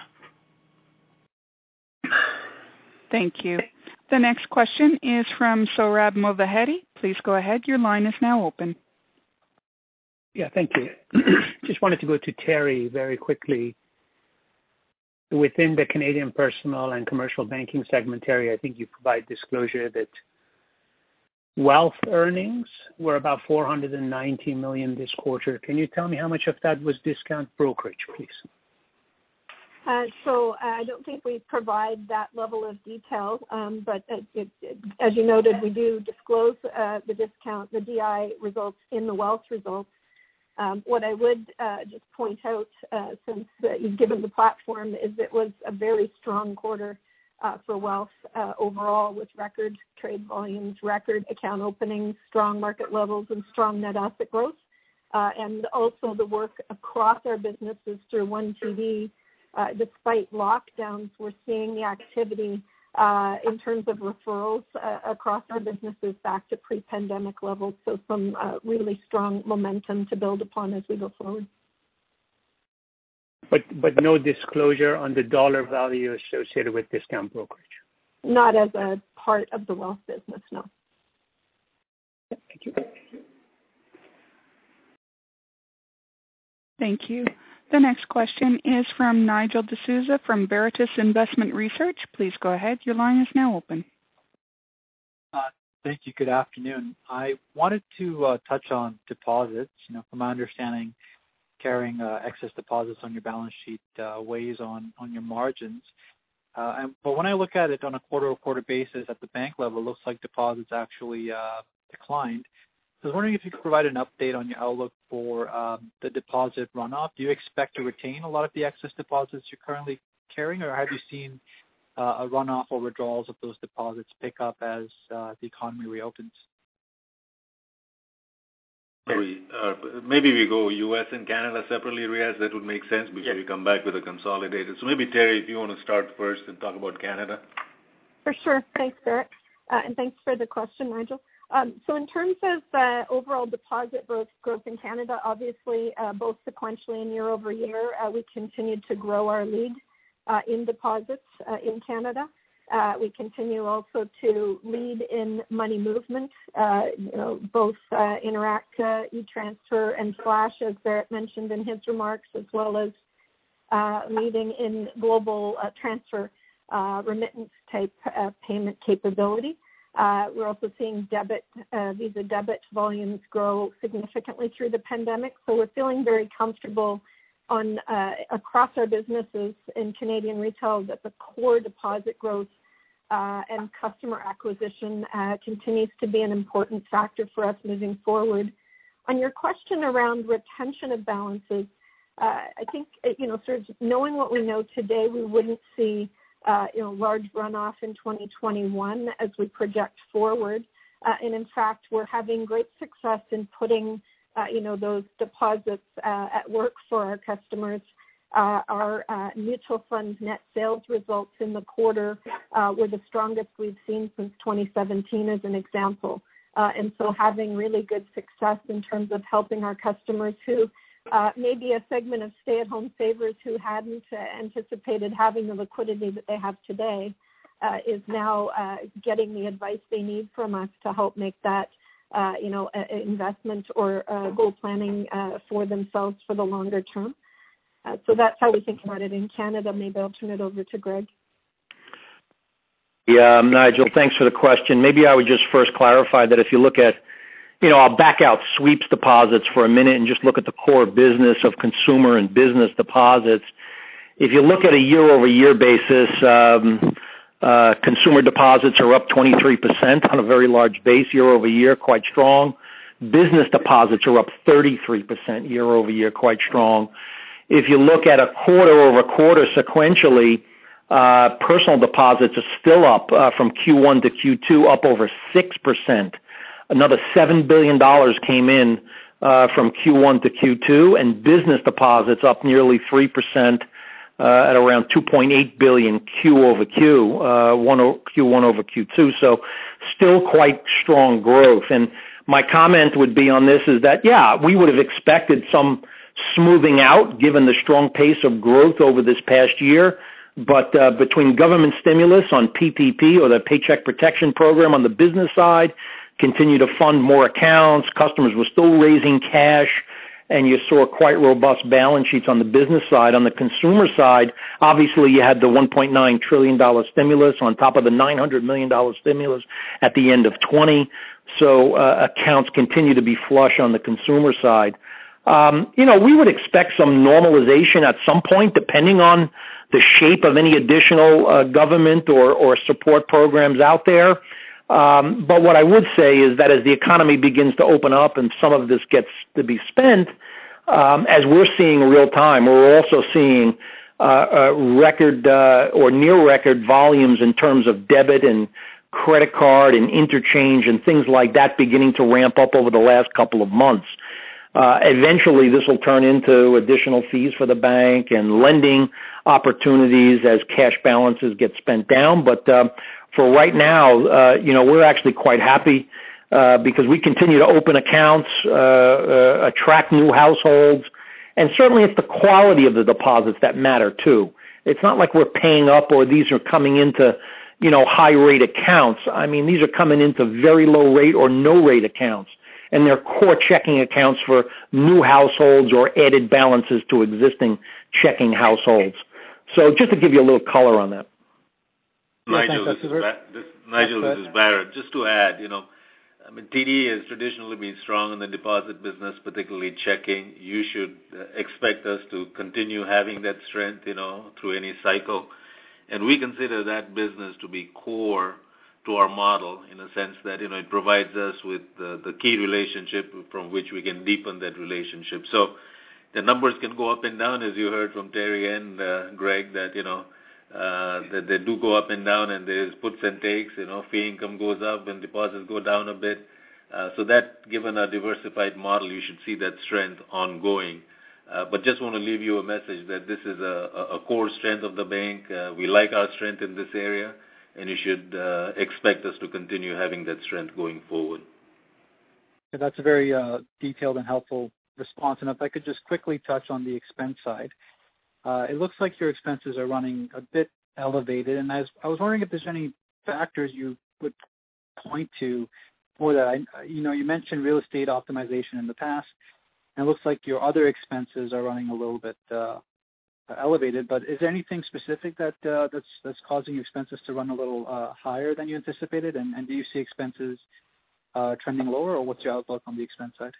Thank you. The next question is from Sohrab Movahedi. Please go ahead. Your line is now open. Yeah, thank you. Just wanted to go to Terry very quickly. Within the Canadian personal and commercial banking segment, Terry, I think you provide disclosure that wealth earnings were about four hundred ninety million dollars this quarter. Can you tell me how much of that was discount brokerage, please? Uh, so uh, I don't think we provide that level of detail, um, but it, it, it, as you noted, we do disclose uh, the discount, the D I results in the wealth results. Um, what I would uh, just point out, uh, since uh, you've given the platform, is it was a very strong quarter Uh, for wealth uh, overall, with record trade volumes, record account openings, strong market levels, and strong net asset growth. Uh, and also the work across our businesses through one T D. Uh, despite lockdowns, we're seeing the activity uh, in terms of referrals uh, across our businesses back to pre-pandemic levels. So some uh, really strong momentum to build upon as we go forward. But but no disclosure on the dollar value associated with discount brokerage? Not as a part of the wealth business, no. Thank you. Thank you. The next question is from Nigel D'Souza from Veritas Investment Research. Please go ahead. Your line is now open. Uh, thank you. Good afternoon. I wanted to uh, touch on deposits. You know, from my understanding, carrying uh, excess deposits on your balance sheet uh, weighs on, on your margins. Uh, and, but when I look at it on a quarter-over-quarter basis at the bank level, it looks like deposits actually uh, declined. I was wondering if you could provide an update on your outlook for um, the deposit runoff. Do you expect to retain a lot of the excess deposits you're currently carrying, or have you seen uh, a runoff or withdrawals of those deposits pick up as uh, the economy reopens? Maybe, uh, maybe we go U S and Canada separately, Riaz. That would make sense before yeah. we come back with a consolidated. So maybe, Terry, if you want to start first and talk about Canada. For sure. Thanks, Barrett. Uh, and thanks for the question, Nigel. Um, so in terms of uh, overall deposit growth, growth in Canada, obviously uh, both sequentially and year over year, uh, we continued to grow our lead uh, in deposits uh, in Canada. Uh, we continue also to lead in money movement, uh, you know, both uh, Interac, uh, e-transfer, and Flash, as Barrett mentioned in his remarks, as well as uh, leading in global uh, transfer uh, remittance type uh, payment capability. Uh, we're also seeing debit, uh, Visa debit volumes grow significantly through the pandemic. So we're feeling very comfortable on uh, across our businesses in Canadian retail that the core deposit growth uh, and customer acquisition uh, continues to be an important factor for us moving forward. On your question around retention of balances, uh, I think, you know, sort of knowing what we know today, we wouldn't see Uh, you know, large runoff in twenty twenty-one as we project forward. Uh, and in fact, we're having great success in putting, uh, you know, those deposits uh, at work for our customers. Uh, our uh, mutual fund net sales results in the quarter uh, were the strongest we've seen since twenty seventeen, as an example. Uh, and so having really good success in terms of helping our customers who Uh, maybe a segment of stay-at-home savers who hadn't uh, anticipated having the liquidity that they have today uh, is now uh, getting the advice they need from us to help make that, uh, you know, a, a investment or uh, goal planning uh, for themselves for the longer term. Uh, so that's how we think about it in Canada. Maybe I'll turn it over to Greg. Yeah, um, Nigel, thanks for the question. Maybe I would just first clarify that if you look at You know, I'll back out sweeps deposits for a minute and just look at the core business of consumer and business deposits. If you look at a year-over-year basis, um, uh, consumer deposits are up twenty-three percent on a very large base year-over-year, quite strong. Business deposits are up thirty-three percent year-over-year, quite strong. If you look at a quarter-over-quarter sequentially, uh, personal deposits are still up uh, from Q one to Q two, up over six percent. Another seven billion dollars came in uh, from Q one to Q two, and business deposits up nearly three percent uh, at around two point eight billion dollars Q over Q, uh, one o- Q one over Q two. So still quite strong growth. And my comment would be on this is that, yeah, we would have expected some smoothing out given the strong pace of growth over this past year. But uh, between government stimulus on P P P, or the Paycheck Protection Program on the business side, continue to fund more accounts, customers were still raising cash, and you saw quite robust balance sheets on the business side. On the consumer side, obviously you had the one point nine trillion dollars stimulus on top of the nine hundred million dollars stimulus at the end of twenty. So uh, accounts continue to be flush on the consumer side. Um, you know, we would expect some normalization at some point, depending on the shape of any additional uh, government or, or support programs out there. Um, but what I would say is that as the economy begins to open up and some of this gets to be spent, um, as we're seeing real time, we're also seeing uh, uh, record uh, or near record volumes in terms of debit and credit card and interchange and things like that beginning to ramp up over the last couple of months. Uh, eventually, this will turn into additional fees for the bank and lending opportunities as cash balances get spent down. But uh, for right now, uh, you know, we're actually quite happy uh, because we continue to open accounts, uh, uh, attract new households, and certainly it's the quality of the deposits that matter too. It's not like we're paying up or these are coming into, you know, high rate accounts. I mean, these are coming into very low rate or no rate accounts, and they're core checking accounts for new households or added balances to existing checking households. So just to give you a little color on that. Nigel, this is, ba- this, Nigel, this is Barrett. Just to add, you know, I mean, T D has traditionally been strong in the deposit business, particularly checking. You should uh, expect us to continue having that strength, you know, through any cycle. And we consider that business to be core to our model in a sense that, you know, it provides us with the, the key relationship from which we can deepen that relationship. So the numbers can go up and down, as you heard from Terry and uh, Greg, that, you know, Uh, that they do go up and down, and there's puts and takes. You know, fee income goes up and deposits go down a bit. Uh, so that, given a diversified model, you should see that strength ongoing. Uh, but just want to leave you a message that this is a, a core strength of the bank. Uh, we like our strength in this area, and you should uh, expect us to continue having that strength going forward. Yeah, that's a very uh, detailed and helpful response. And if I could just quickly touch on the expense side. Uh, it looks like your expenses are running a bit elevated, and I was, I was wondering if there's any factors you would point to for that. I, you know, you mentioned real estate optimization in the past, and it looks like your other expenses are running a little bit uh, elevated. But is there anything specific that uh, that's that's causing your expenses to run a little uh, higher than you anticipated? And, and do you see expenses uh, trending lower, or what's your outlook on the expense side?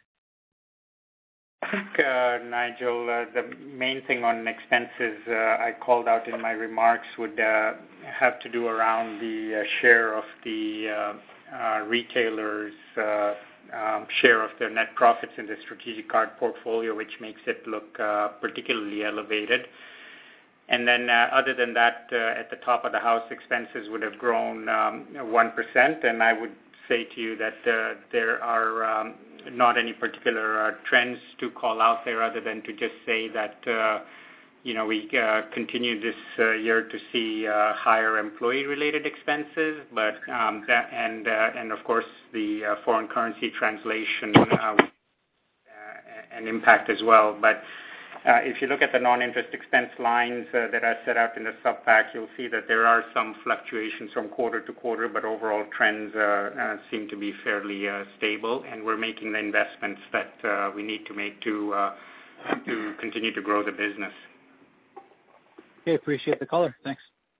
I think, uh, Nigel, uh, the main thing on expenses uh, I called out in my remarks would uh, have to do around the uh, share of the uh, uh, retailers' uh, um, share of their net profits in the strategic card portfolio, which makes it look uh, particularly elevated. And then uh, other than that, uh, at the top of the house, expenses would have grown um, one percent, and I would say to you that uh, there are um, not any particular uh, trends to call out there other than to just say that, uh, you know, we uh, continue this uh, year to see uh, higher employee-related expenses, but um, that, and uh, and of course the uh, foreign currency translation uh, uh, an impact as well. But Uh, if you look at the non-interest expense lines uh, that are set out in the sub-pack, you'll see that there are some fluctuations from quarter to quarter, but overall trends uh, uh, seem to be fairly uh, stable, and we're making the investments that uh, we need to make to uh, to continue to grow the business. Okay, appreciate the color. Thanks.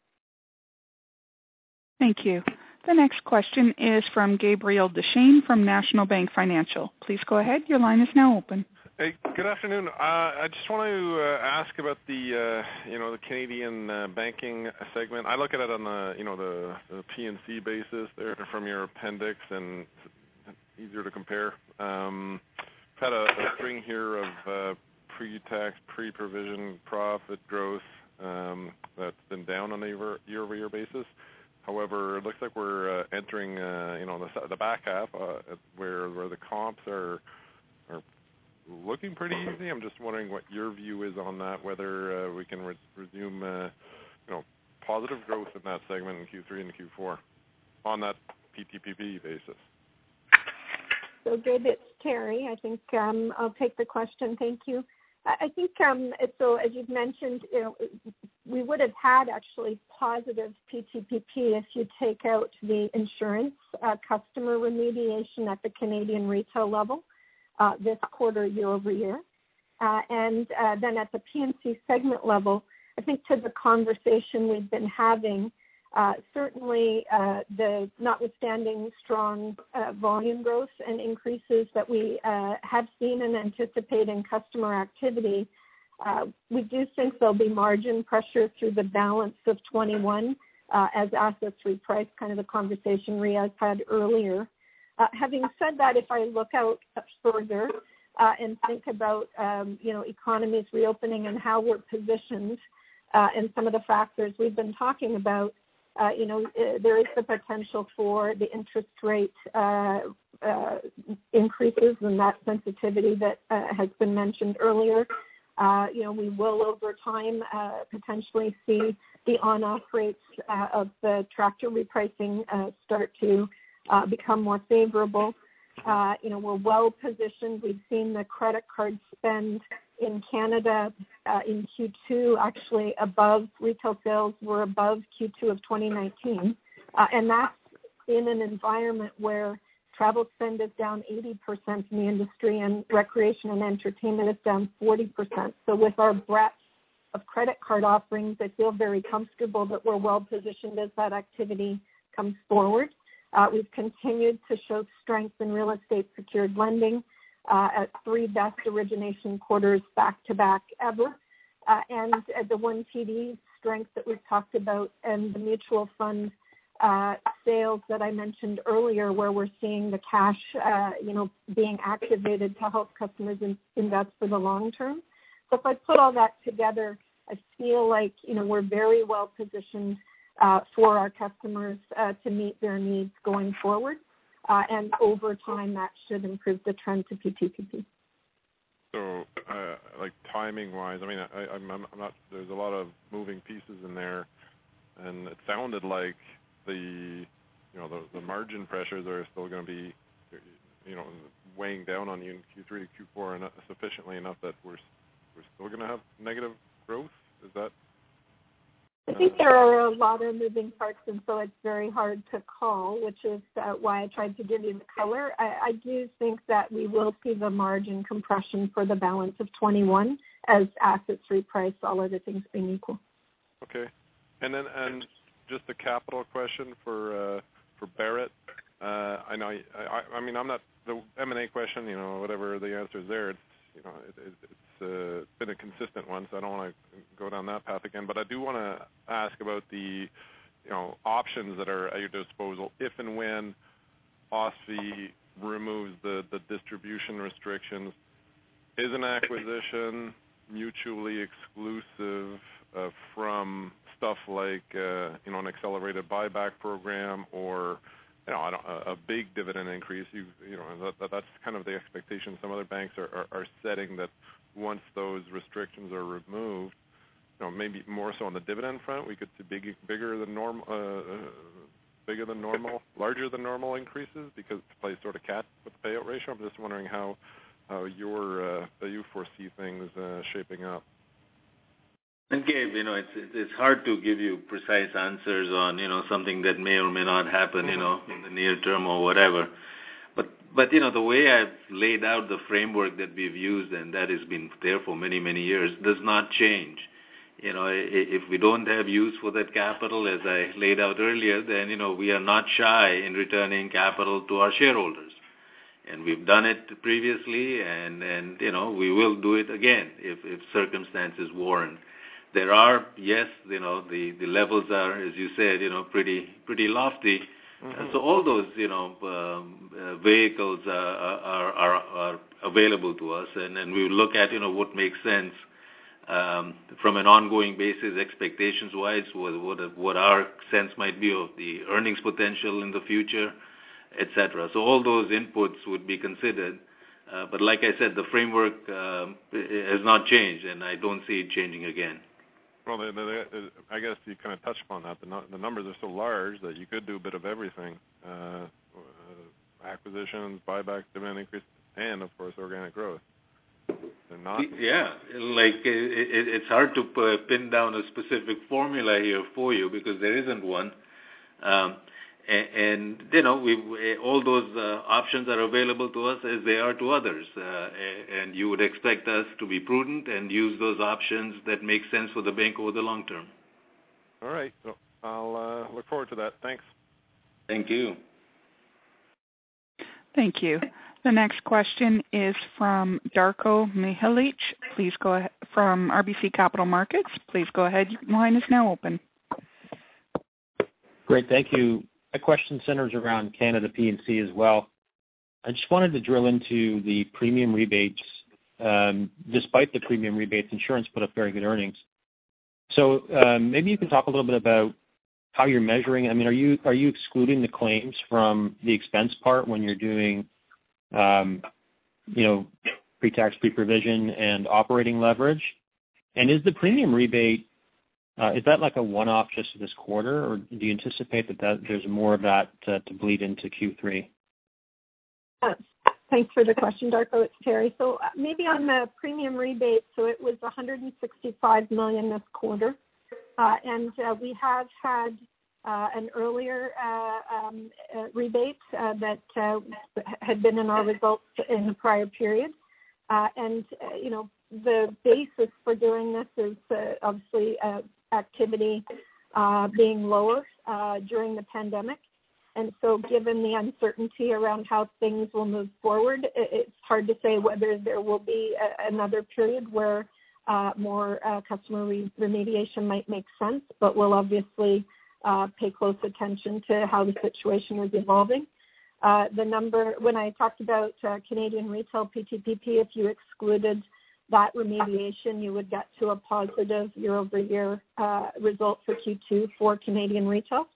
Thank you. The next question is from Gabriel Dechaine from National Bank Financial. Please go ahead. Your line is now open. Hey, good afternoon. Uh, I just want to uh, ask about the, uh, you know, the Canadian uh, banking segment. I look at it on the, you know, the, the P and C basis there from your appendix, and it's easier to compare. Um, I've had a, a string here of uh, pre-tax, pre-provision profit growth um, that's been down on a year-over-year basis. However, it looks like we're uh, entering, uh, you know, the, the back half uh, where where the comps are are looking pretty easy. I'm just wondering what your view is on that, whether uh, we can re- resume, uh, you know, positive growth in that segment in Q three and Q four on that P T P P basis. So, Gabe, it's Terry. I think um, I'll take the question. Thank you. I think, um, so as you've mentioned, you know, we would have had actually positive P T P P if you take out the insurance uh, customer remediation at the Canadian retail level. Uh, this quarter year over year. Uh, and uh, then at the P and C segment level, I think to the conversation we've been having, uh, certainly uh, the notwithstanding strong uh, volume growth and increases that we uh, have seen and anticipate in customer activity, uh, we do think there'll be margin pressure through the balance of twenty-one uh, as assets reprice, kind of the conversation Riaz had earlier. Uh, having said that, if I look out further uh, and think about, um, you know, economies reopening and how we're positioned uh, and some of the factors we've been talking about, uh, you know, uh, there is the potential for the interest rate uh, uh, increases and that sensitivity that uh, has been mentioned earlier. Uh, you know, we will over time uh, potentially see the on-off rates uh, of the tractor repricing uh, start to uh, become more favorable. Uh, you know, we're well positioned. We've seen the credit card spend in Canada uh, in Q two actually above retail sales were above Q two of twenty nineteen. Uh, and that's in an environment where travel spend is down eighty percent in the industry and recreation and entertainment is down forty percent. So with our breadth of credit card offerings, I feel very comfortable that we're well positioned as that activity comes forward. Uh, we've continued to show strength in real estate secured lending uh, at three best origination quarters back-to-back ever. Uh, and uh, the one T D strength that we've talked about and the mutual fund uh, sales that I mentioned earlier where we're seeing the cash, uh, you know, being activated to help customers in, invest for the long term. So if I put all that together, I feel like, you know, we're very well positioned Uh, for our customers uh, to meet their needs going forward. Uh, and over time, that should improve the trend to P T P P. So, uh, like timing-wise, I mean, I, I'm, I'm not. There's a lot of moving pieces in there, and it sounded like the, you know, the, the margin pressures are still going to be, you know, weighing down on you in Q three to Q four, and sufficiently enough that we're we're still going to have negative growth. Is that? I think there are a lot of moving parts, and so it's very hard to call, which is uh, why I tried to give you the color. I, I do think that we will see the margin compression for the balance of twenty-one as assets reprice, all other things being equal. Okay. And then and just a capital question for uh, for Bharat. Uh, I know, I, I, I mean, I'm not, the M and A question, you know, whatever the answer is there, it's, you know, it, it, it's uh, been a consistent one, so I don't want to go down that path again. But I do want to ask about the, you know, options that are at your disposal if and when OSFI removes the, the distribution restrictions. Is an acquisition mutually exclusive uh, from stuff like, uh, you know, an accelerated buyback program or, you know, I don't, a, a big dividend increase? You, you know, that, that, that's kind of the expectation some other banks are, are, are setting, that once those restrictions are removed, you know, maybe more so on the dividend front, we could see big, bigger than normal, uh, bigger than normal, larger than normal increases because to play sort of cat with the payout ratio. I'm just wondering how, how your, uh, how you foresee things uh, shaping up. And Gabe, you know, it's it's hard to give you precise answers on, you know, something that may or may not happen, you know, in the near term or whatever. But, but you know, the way I've laid out the framework that we've used, and that has been there for many, many years, does not change. You know, if we don't have use for that capital, as I laid out earlier, then, you know, we are not shy in returning capital to our shareholders. And we've done it previously, and, and you know, we will do it again if, if circumstances warrant. There are, yes, you know, the, the levels are, as you said, you know, pretty pretty lofty. Mm-hmm. And so all those, you know, um, uh, vehicles are, are, are, are available to us, and, and we look at, you know, what makes sense um, from an ongoing basis, expectations-wise, what, what, what our sense might be of the earnings potential in the future, et cetera. So all those inputs would be considered. Uh, but like I said, the framework um, has not changed, and I don't see it changing again. Well, the, the, the, I guess you kind of touched upon that. The, no, the numbers are so large that you could do a bit of everything. Uh, uh, acquisitions, buybacks, dividend increase, and, of course, organic growth. They're not. Yeah, like it, it, it's hard to p- pin down a specific formula here for you because there isn't one. Um, and, and, you know, we, all those uh, options are available to us as they are to others. Uh, and you would expect us to be prudent and use those options that make sense for the bank over the long term. All right. So I'll uh, look forward to that. Thanks. Thank you. Thank you. The next question is from Darko Mihelic. Please go ahead, from R B C Capital Markets. Please go ahead. Your line is now open. Great. Thank you. My question centers around Canada P and C as well. I just wanted to drill into the premium rebates. Um, despite the premium rebates, insurance put up very good earnings. So um, maybe you can talk a little bit about how you're measuring. I mean, are you are you excluding the claims from the expense part when you're doing um, you know, pre-tax, pre-provision, and operating leverage. And is the premium rebate, uh, is that like a one-off just for this quarter, or do you anticipate that, that there's more of that uh, to bleed into Q three? Uh, thanks for the question, Darko. It's Terry. So uh, maybe on the premium rebate, so it was one hundred sixty-five million dollars this quarter. Uh, and uh, we have had uh, an earlier uh, um, uh, rebate uh, that uh, had been in our results in the prior period. Uh, and, uh, you know, the basis for doing this is uh, obviously uh, activity uh, being lower uh, during the pandemic. And so given the uncertainty around how things will move forward, it's hard to say whether there will be a, another period where uh, more uh, customer re- remediation might make sense, but we'll obviously uh, pay close attention to how the situation is evolving. Uh, the number, when I talked about uh, Canadian retail P T P P, if you excluded that remediation, you would get to a positive year-over-year uh, result for Q two for Canadian retail.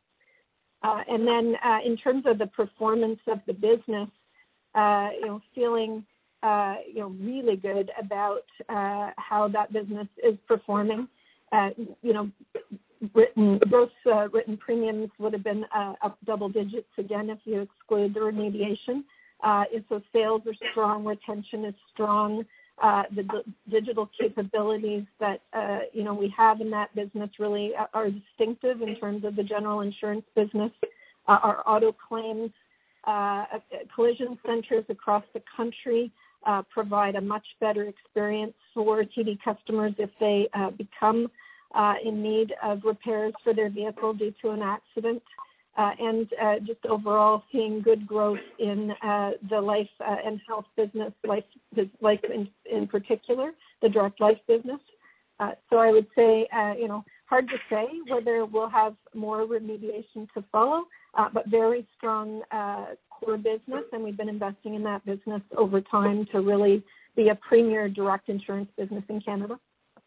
Uh, and then uh, in terms of the performance of the business, uh, you know, feeling, uh, you know, really good about uh, how that business is performing. Uh, you know, written gross uh, written premiums would have been uh, up double digits again if you exclude the remediation. Uh, and so sales are strong, retention is strong. Uh, the d- digital capabilities that uh, you know we have in that business really are distinctive in terms of the general insurance business. Uh, our auto claims, uh, collision centers across the country uh, provide a much better experience for T D customers if they uh, become uh, in need of repairs for their vehicle due to an accident. Uh, and uh, just overall seeing good growth in uh, the life uh, and health business, life, life in, in particular, the direct life business. Uh, so I would say, uh, you know, hard to say whether we'll have more remediation to follow, uh, but very strong uh, core business, and we've been investing in that business over time to really be a premier direct insurance business in Canada.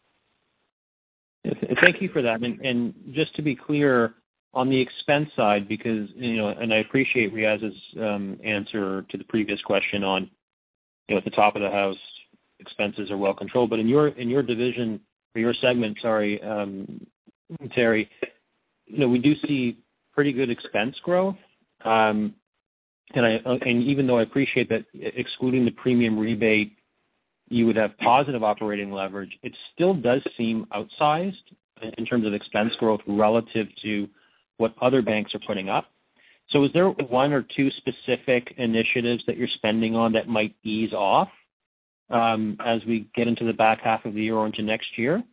Thank you for that. And, and just to be clear, on the expense side, because, you know, and I appreciate Riaz's um, answer to the previous question on, you know, at the top of the house, expenses are well controlled. But in your in your division, or your segment, sorry, um, Terry, you know, we do see pretty good expense growth. Um, and I and even though I appreciate that excluding the premium rebate, you would have positive operating leverage, it still does seem outsized in terms of expense growth relative to what other banks are putting up. So is there one or two specific initiatives that you're spending on that might ease off um, as we get into the back half of the year or into next year?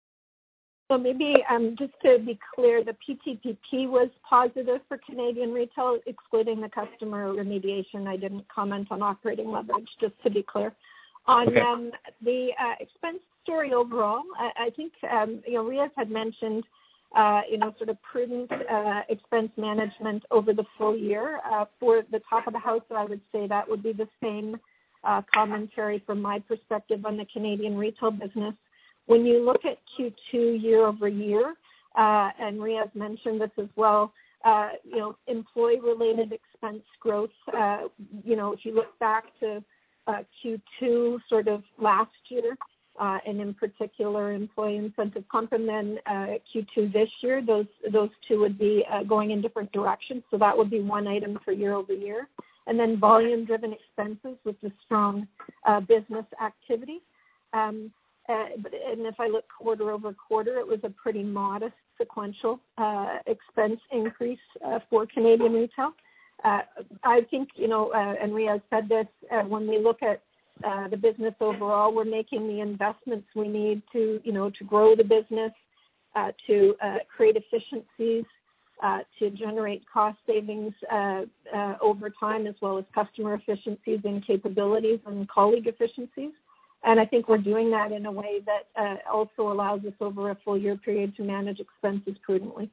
So maybe um, just to be clear, the P T P P was positive for Canadian retail, excluding the customer remediation. I didn't comment on operating leverage, just to be clear. On okay. um, the uh, expense story overall, I, I think, um, you know, Riaz had mentioned Uh, you know, sort of prudent uh, expense management over the full year. Uh, for the top of the house, I would say that would be the same uh, commentary from my perspective on the Canadian retail business. When you look at Q two year over year, uh, and Riaz mentioned this as well, uh, you know, employee-related expense growth, uh, you know, if you look back to uh, Q two sort of last year, Uh, and in particular employee incentive comp, and then uh, Q two this year, those those two would be uh, going in different directions. So that would be one item for year over year. And then volume-driven expenses with the strong uh, business activity. Um, uh, and if I look quarter over quarter, it was a pretty modest sequential uh, expense increase uh, for Canadian retail. Uh, I think, you know, uh, and Riaz said this, uh, when we look at Uh, the business overall, we're making the investments we need to, you know, to grow the business, uh, to uh, create efficiencies, uh, to generate cost savings uh, uh, over time, as well as customer efficiencies and capabilities and colleague efficiencies. And I think we're doing that in a way that uh, also allows us over a full year period to manage expenses prudently.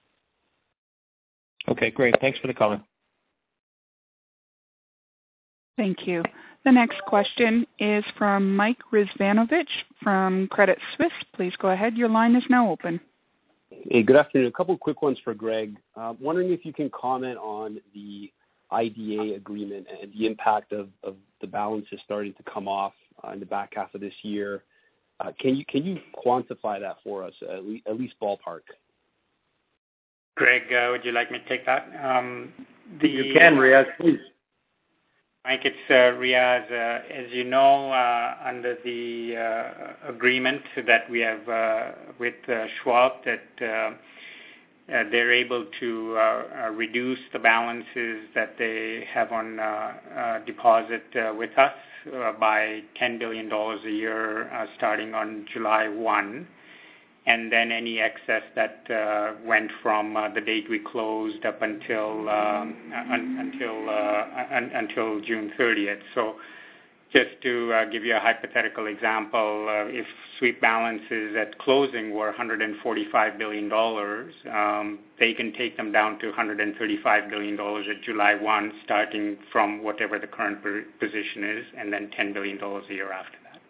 Okay, great. Thanks for the call. Thank you. The next question is from Mike Rizvanovich from Credit Suisse. Please go ahead. Your line is now open. Hey, good afternoon. A couple of quick ones for Greg. Uh, wondering if you can comment on the I D A agreement and the impact of, of the balances starting to come off uh, in the back half of this year. Uh, can you can you quantify that for us, at, le- at least ballpark? Greg, uh, would you like me to take that? Um, the, you can, Riaz, please. Mike, it's uh, Riaz. Uh, as you know, uh, under the uh, agreement that we have uh, with uh, Schwab, that uh, uh, they're able to uh, uh, reduce the balances that they have on uh, uh, deposit uh, with us uh, by ten billion dollars a year uh, starting on July first. And then any excess that uh, went from uh, the date we closed up until um, un- until uh, un- until June thirtieth. So, just to uh, give you a hypothetical example, uh, if sweep balances at closing were one hundred forty-five billion dollars, um, they can take them down to one hundred thirty-five billion dollars at July first, starting from whatever the current position is, and then ten billion dollars a year after that.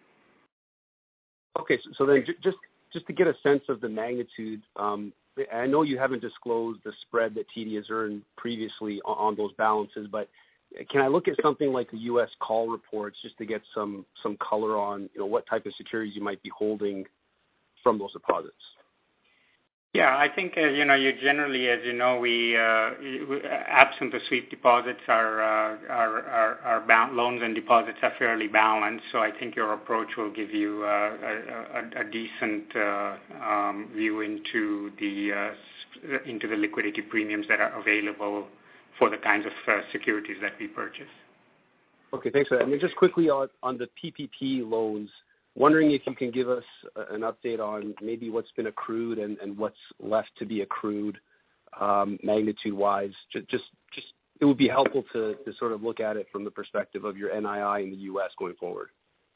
Okay, so, so then j- just Just to get a sense of the magnitude, um, I know you haven't disclosed the spread that T D has earned previously on, on those balances, but can I look at something like the U S call reports just to get some some color on, you know, what type of securities you might be holding from those deposits? Yeah, I think, uh, you know, you generally, as you know, we, uh, absent the sweep deposits, our, uh, our, our, our ba- loans and deposits are fairly balanced. So I think your approach will give you uh, a, a, a decent uh, um, view into the, uh, into the liquidity premiums that are available for the kinds of uh, securities that we purchase. Okay, thanks for that. And then just quickly on, on the P P P loans, wondering if you can give us an update on maybe what's been accrued and, and what's left to be accrued, um, magnitude-wise. Just, just, just, it would be helpful to, to sort of look at it from the perspective of your N I I in the U S going forward.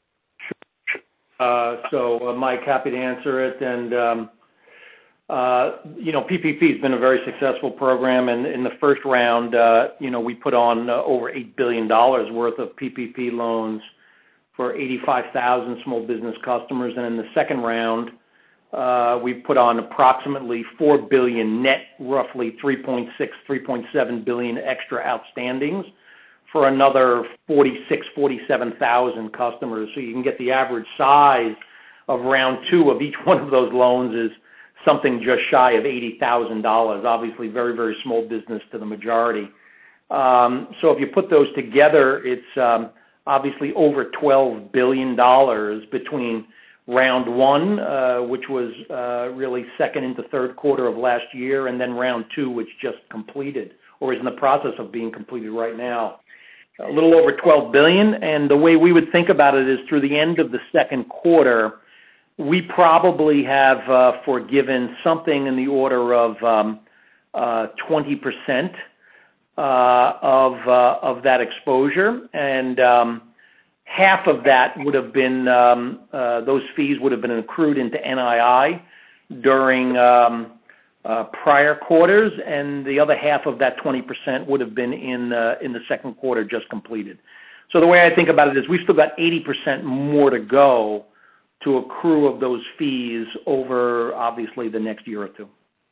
Uh, so, uh, Mike, happy to answer it. And, um, uh, you know, P P P has been a very successful program. And in the first round, uh, you know, we put on uh, over eight billion dollars worth of P P P loans for eighty-five thousand small business customers. And in the second round, uh, we put on approximately four billion dollars net, roughly three point six, three point seven billion dollars extra outstandings for another forty-six, forty-seven thousand customers. So you can get the average size of round two of each one of those loans is something just shy of eighty thousand dollars. Obviously very, very small business to the majority. Um, so if you put those together, it's um, obviously over twelve billion dollars between round one, uh, which was uh, really second into third quarter of last year, and then round two, which just completed or is in the process of being completed right now. A little over twelve billion dollars, and the way we would think about it is through the end of the second quarter, we probably have uh, forgiven something in the order of um, uh, twenty percent Uh, of uh, of that exposure, and um, half of that would have been um, uh, those fees would have been accrued into N I I during um, uh, prior quarters, and the other half of that twenty percent would have been in uh, in the second quarter just completed. So the way I think about it is we've still got eighty percent more to go to accrue of those fees over obviously the next year or two.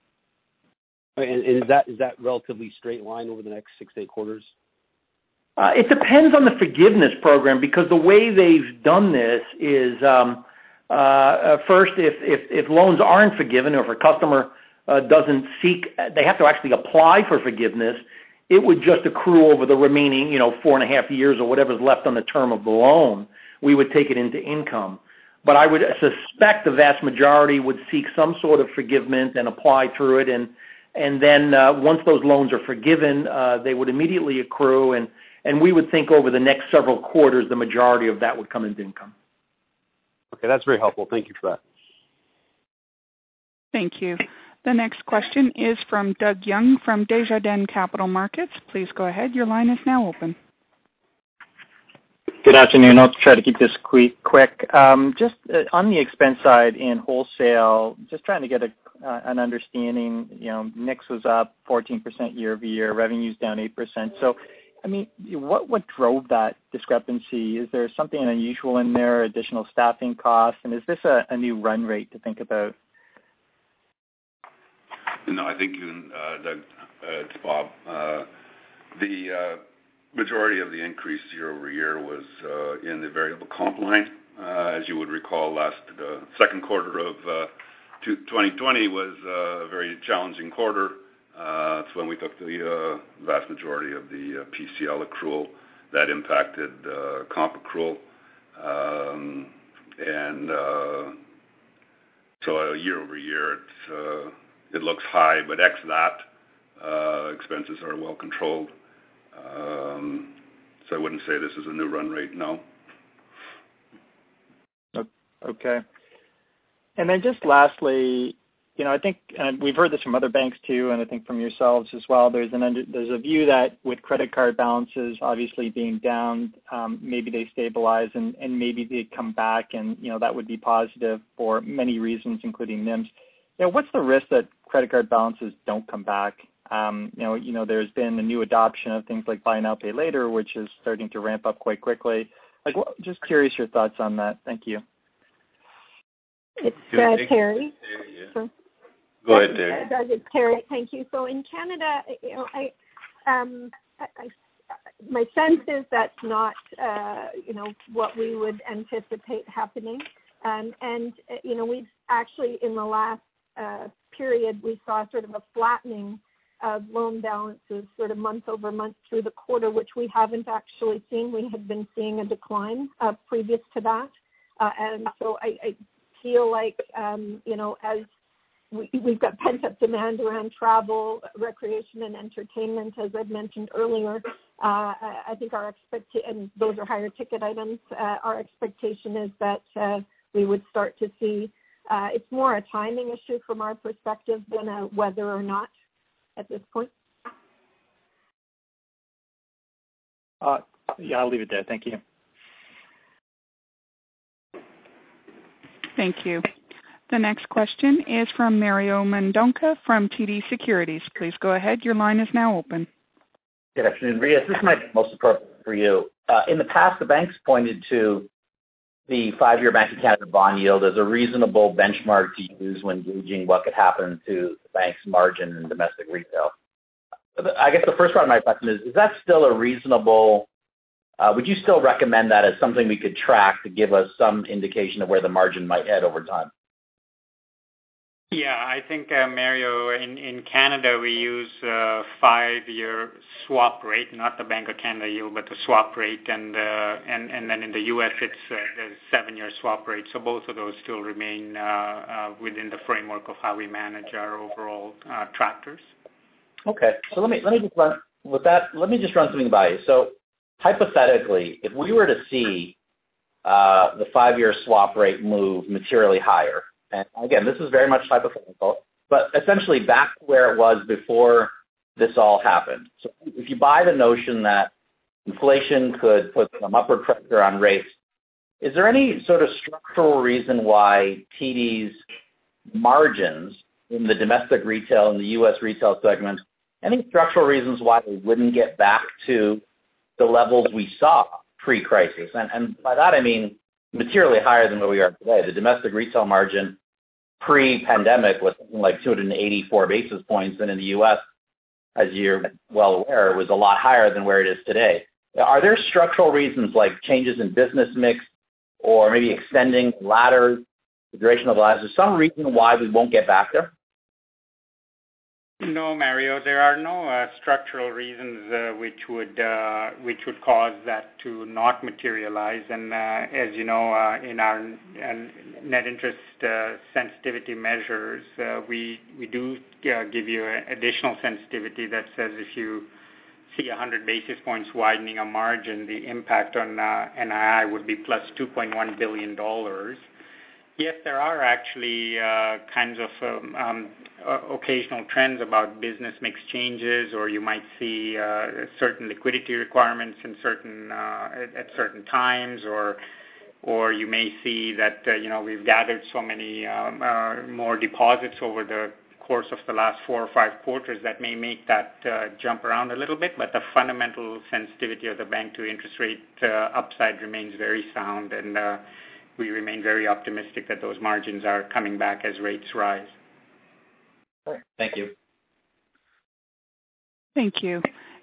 And, and is that is that relatively straight line over the next six to eight quarters? Uh, it depends on the forgiveness program, because the way they've done this is um, uh, first, if, if if loans aren't forgiven, or if a customer uh, doesn't seek, they have to actually apply for forgiveness. It would just accrue over the remaining, you know, four and a half years or whatever's left on the term of the loan. We would take it into income. But I would suspect the vast majority would seek some sort of forgiveness and apply through it, and And then uh, once those loans are forgiven, uh, they would immediately accrue, and, and we would think over the next several quarters, the majority of that would come into income. Okay, that's very helpful. Thank you for that. Thank you. The next question is from Doug Young from Desjardins Capital Markets. Please go ahead. Your line is now open. Good afternoon. I'll try to keep this quick. quick. Um, just uh, on the expense side in wholesale, just trying to get a, uh, an understanding. You know, N I X was up fourteen percent year over year, revenues down eight percent. So, I mean, what what drove that discrepancy? Is there something unusual in there, additional staffing costs, and is this a, a new run rate to think about? No, I think you, uh, Doug, uh, it's Bob. Uh, The uh, majority of the increase year-over-year was uh, in the variable comp line. Uh, as you would recall, last uh, second quarter of uh, twenty twenty was uh, a very challenging quarter. Uh, it's when we took the uh, vast majority of the uh, P C L accrual that impacted uh, comp accrual. Um, and uh, so uh, year-over-year, it's, uh, it looks high, but ex that, uh, expenses are well controlled. Um, so I wouldn't say this is a new run rate, no. Okay. And then just lastly, you know, I think, and we've heard this from other banks too, and I think from yourselves as well, there's an under, there's a view that with credit card balances obviously being down, um, maybe they stabilize and, and maybe they come back, and, you know, that would be positive for many reasons, including N I Ms. You know, what's the risk that credit card balances don't come back? Um, you know, you know, there's been a new adoption of things like buy now, pay later, which is starting to ramp up quite quickly. Like, what, just curious your thoughts on that. Thank you. It's uh, Terry. Yeah. Go ahead, Terry. Doug, it's Terry. Thank you. So in Canada, you know, I, um, I, I my sense is that's not, uh, you know, what we would anticipate happening. Um, and uh, you know, we've actually in the last uh, period we saw sort of a flattening of loan balances, sort of month over month through the quarter, which we haven't actually seen. We had been seeing a decline uh, previous to that, uh, and so I. I feel like, um, you know, as we, we've got pent-up demand around travel, recreation, and entertainment, as I've mentioned earlier, uh, I think our expectation, and those are higher ticket items, uh, our expectation is that uh, we would start to see, uh, it's more a timing issue from our perspective than a whether or not at this point. Uh, yeah, I'll leave it there. Thank you. Thank you. The next question is from Mario Mendonca from T D Securities. Please go ahead. Your line is now open. Good afternoon, Riaz. This might be most appropriate for you. Uh, in the past, the banks pointed to the five-year Bank of Canada bond yield as a reasonable benchmark to use when gauging what could happen to the bank's margin in domestic retail. I guess the first part of my question is, is that still a reasonable Uh, would you still recommend that as something we could track to give us some indication of where the margin might head over time? Yeah, I think, uh, Mario, in, in Canada we use uh, five-year swap rate, not the Bank of Canada yield, but the swap rate, and uh, and, and then in the U S it's uh, the seven-year swap rate. So both of those still remain uh, uh, within the framework of how we manage our overall uh, tractors. Okay, so let me let me just run with that. Let me just run something by you. So, hypothetically, if we were to see uh, the five-year swap rate move materially higher, and again, this is very much hypothetical, but essentially back to where it was before this all happened. So if you buy the notion that inflation could put some upward pressure on rates, is there any sort of structural reason why T D's margins in the domestic retail and the U S retail segment, any structural reasons why they wouldn't get back to the levels we saw pre-crisis? And, and by that I mean materially higher than where we are today. The domestic retail margin pre-pandemic was something like two hundred eighty-four basis points, and in the U S, as you're well aware, it was a lot higher than where it is today. Are there structural reasons like changes in business mix or maybe extending ladders, the duration of the ladders? Is there some reason why we won't get back there? No, Mario, there are no uh, structural reasons uh, which would uh, which would cause that to not materialize. And uh, as you know, uh, in our uh, net interest uh, sensitivity measures, uh, we we do uh, give you an additional sensitivity that says if you see one hundred basis points widening a margin, the impact on uh, N I I would be plus two point one billion dollars. Yes, there are actually uh, kinds of um, um, occasional trends about business mix changes, or you might see uh, certain liquidity requirements in certain uh, at, at certain times, or or you may see that uh, you know we've gathered so many um, uh, more deposits over the course of the last four or five quarters that may make that uh, jump around a little bit. But the fundamental sensitivity of the bank to interest rate uh, upside remains very sound, and uh, we remain very optimistic that those margins are coming back as rates rise. Thank you. Thank you.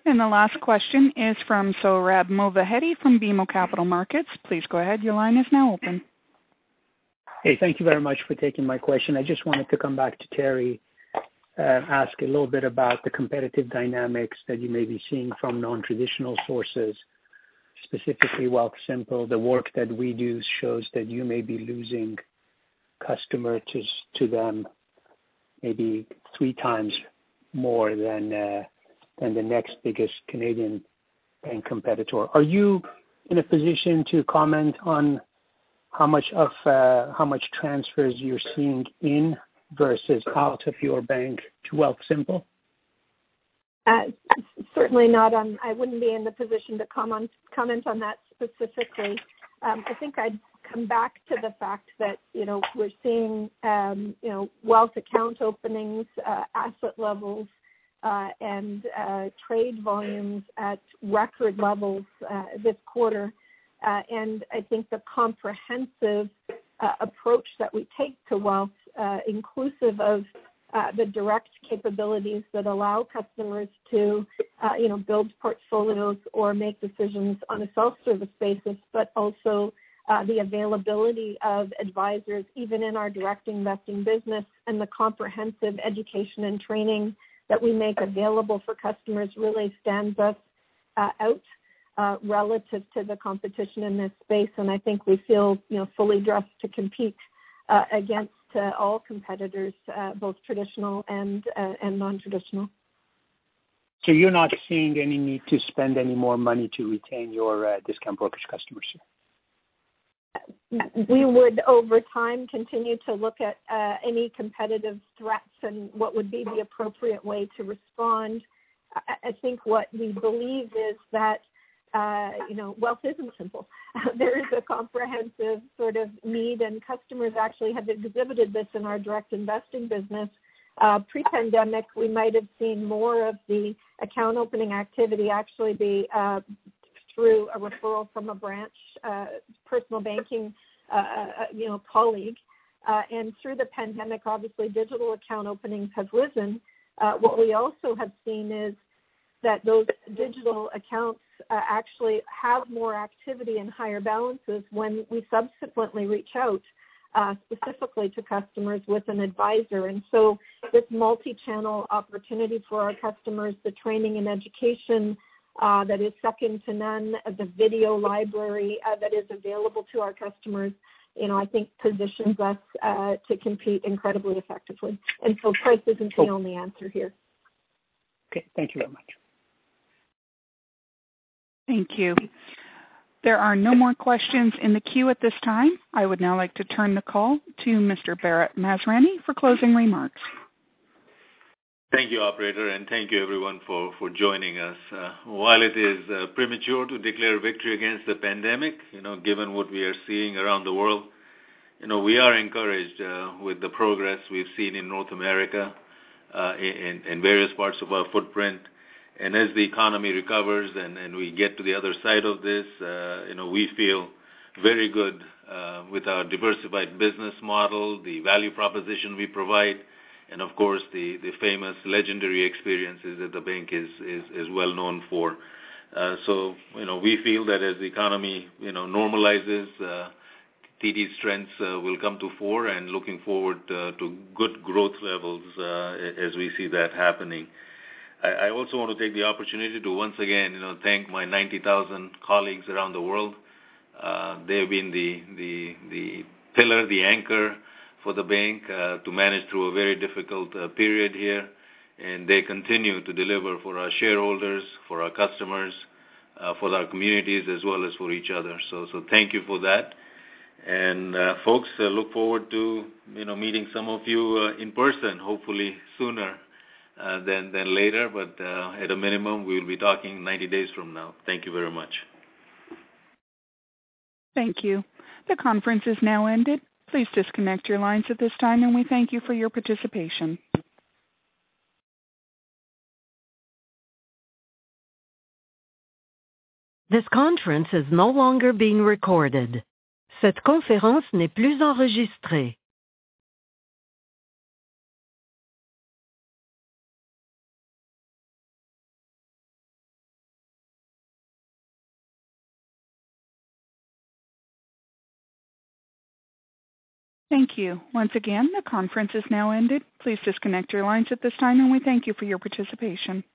And the last question is from Sohrab Movahedi from B M O Capital Markets. Please go ahead. Your line is now open. Hey, thank you very much for taking my question. I just wanted to come back to Terry, uh, ask a little bit about the competitive dynamics that you may be seeing from non-traditional sources, specifically Wealthsimple. The work that we do shows that you may be losing customer to, to them maybe three times more than uh, than the next biggest Canadian bank competitor. Are you in a position to comment on how much of uh, how much transfers you're seeing in versus out of your bank to Wealthsimple? Uh, certainly not. On, I wouldn't be in the position to comment comment on that specifically. Um, I think I'd come back to the fact that you know we're seeing um, you know wealth account openings, uh, asset levels, uh, and uh, trade volumes at record levels uh, this quarter. Uh, and I think the comprehensive uh, approach that we take to wealth, uh, inclusive of uh, the direct capabilities that allow customers to, uh, you know, build portfolios or make decisions on a self-service basis, but also uh, the availability of advisors, even in our direct investing business, and the comprehensive education and training that we make available for customers really stands us uh, out. Uh, relative to the competition in this space, and I think we feel, you know, fully dressed to compete uh, against uh, all competitors, uh, both traditional and uh, and non-traditional. So you're not seeing any need to spend any more money to retain your uh, discount brokerage customers? We would, over time, continue to look at uh, any competitive threats and what would be the appropriate way to respond. I, I think what we believe is that Uh, you know, wealth isn't simple. There is a comprehensive sort of need, and customers actually have exhibited this in our direct investing business. Uh, pre-pandemic, we might have seen more of the account opening activity actually be uh, through a referral from a branch, uh, personal banking, uh, you know, colleague. Uh, and through the pandemic, obviously, digital account openings have risen. Uh, what we also have seen is that those digital accounts uh, actually have more activity and higher balances when we subsequently reach out uh, specifically to customers with an advisor. And so this multi-channel opportunity for our customers, the training and education uh, that is second to none, the video library uh, that is available to our customers, you know, I think positions us uh, to compete incredibly effectively. And so price isn't the only answer here. Okay, thank you very much. Thank you. There are no more questions in the queue at this time. I would now like to turn the call to Mister Bharat Masrani for closing remarks. Thank you, operator, and thank you everyone for, for joining us. Uh, while it is uh, premature to declare victory against the pandemic, you know, given what we are seeing around the world, you know, we are encouraged uh, with the progress we've seen in North America, uh, in, in various parts of our footprint. And as the economy recovers and, and we get to the other side of this, uh, you know, we feel very good uh, with our diversified business model, the value proposition we provide, and of course the, the famous legendary experiences that the bank is, is, is well known for. Uh, so, you know, we feel that as the economy, you know, normalizes, uh, T D's strengths uh, will come to fore, and looking forward uh, to good growth levels uh, as we see that happening. I also want to take the opportunity to once again, you know, thank my ninety thousand colleagues around the world. Uh, they've been the, the, the pillar, the anchor for the bank uh, to manage through a very difficult uh, period here. And they continue to deliver for our shareholders, for our customers, uh, for our communities, as well as for each other. So, so thank you for that. And uh, folks, uh, look forward to, you know, meeting some of you uh, in person, hopefully sooner Uh, than, than later, but uh, at a minimum, we will be talking ninety days from now. Thank you very much. Thank you. The conference is now ended. Please disconnect your lines at this time, and we thank you for your participation. This conference is no longer being recorded. Cette conférence n'est plus enregistrée. Thank you. Once again, the conference is now ended. Please disconnect your lines at this time, and we thank you for your participation.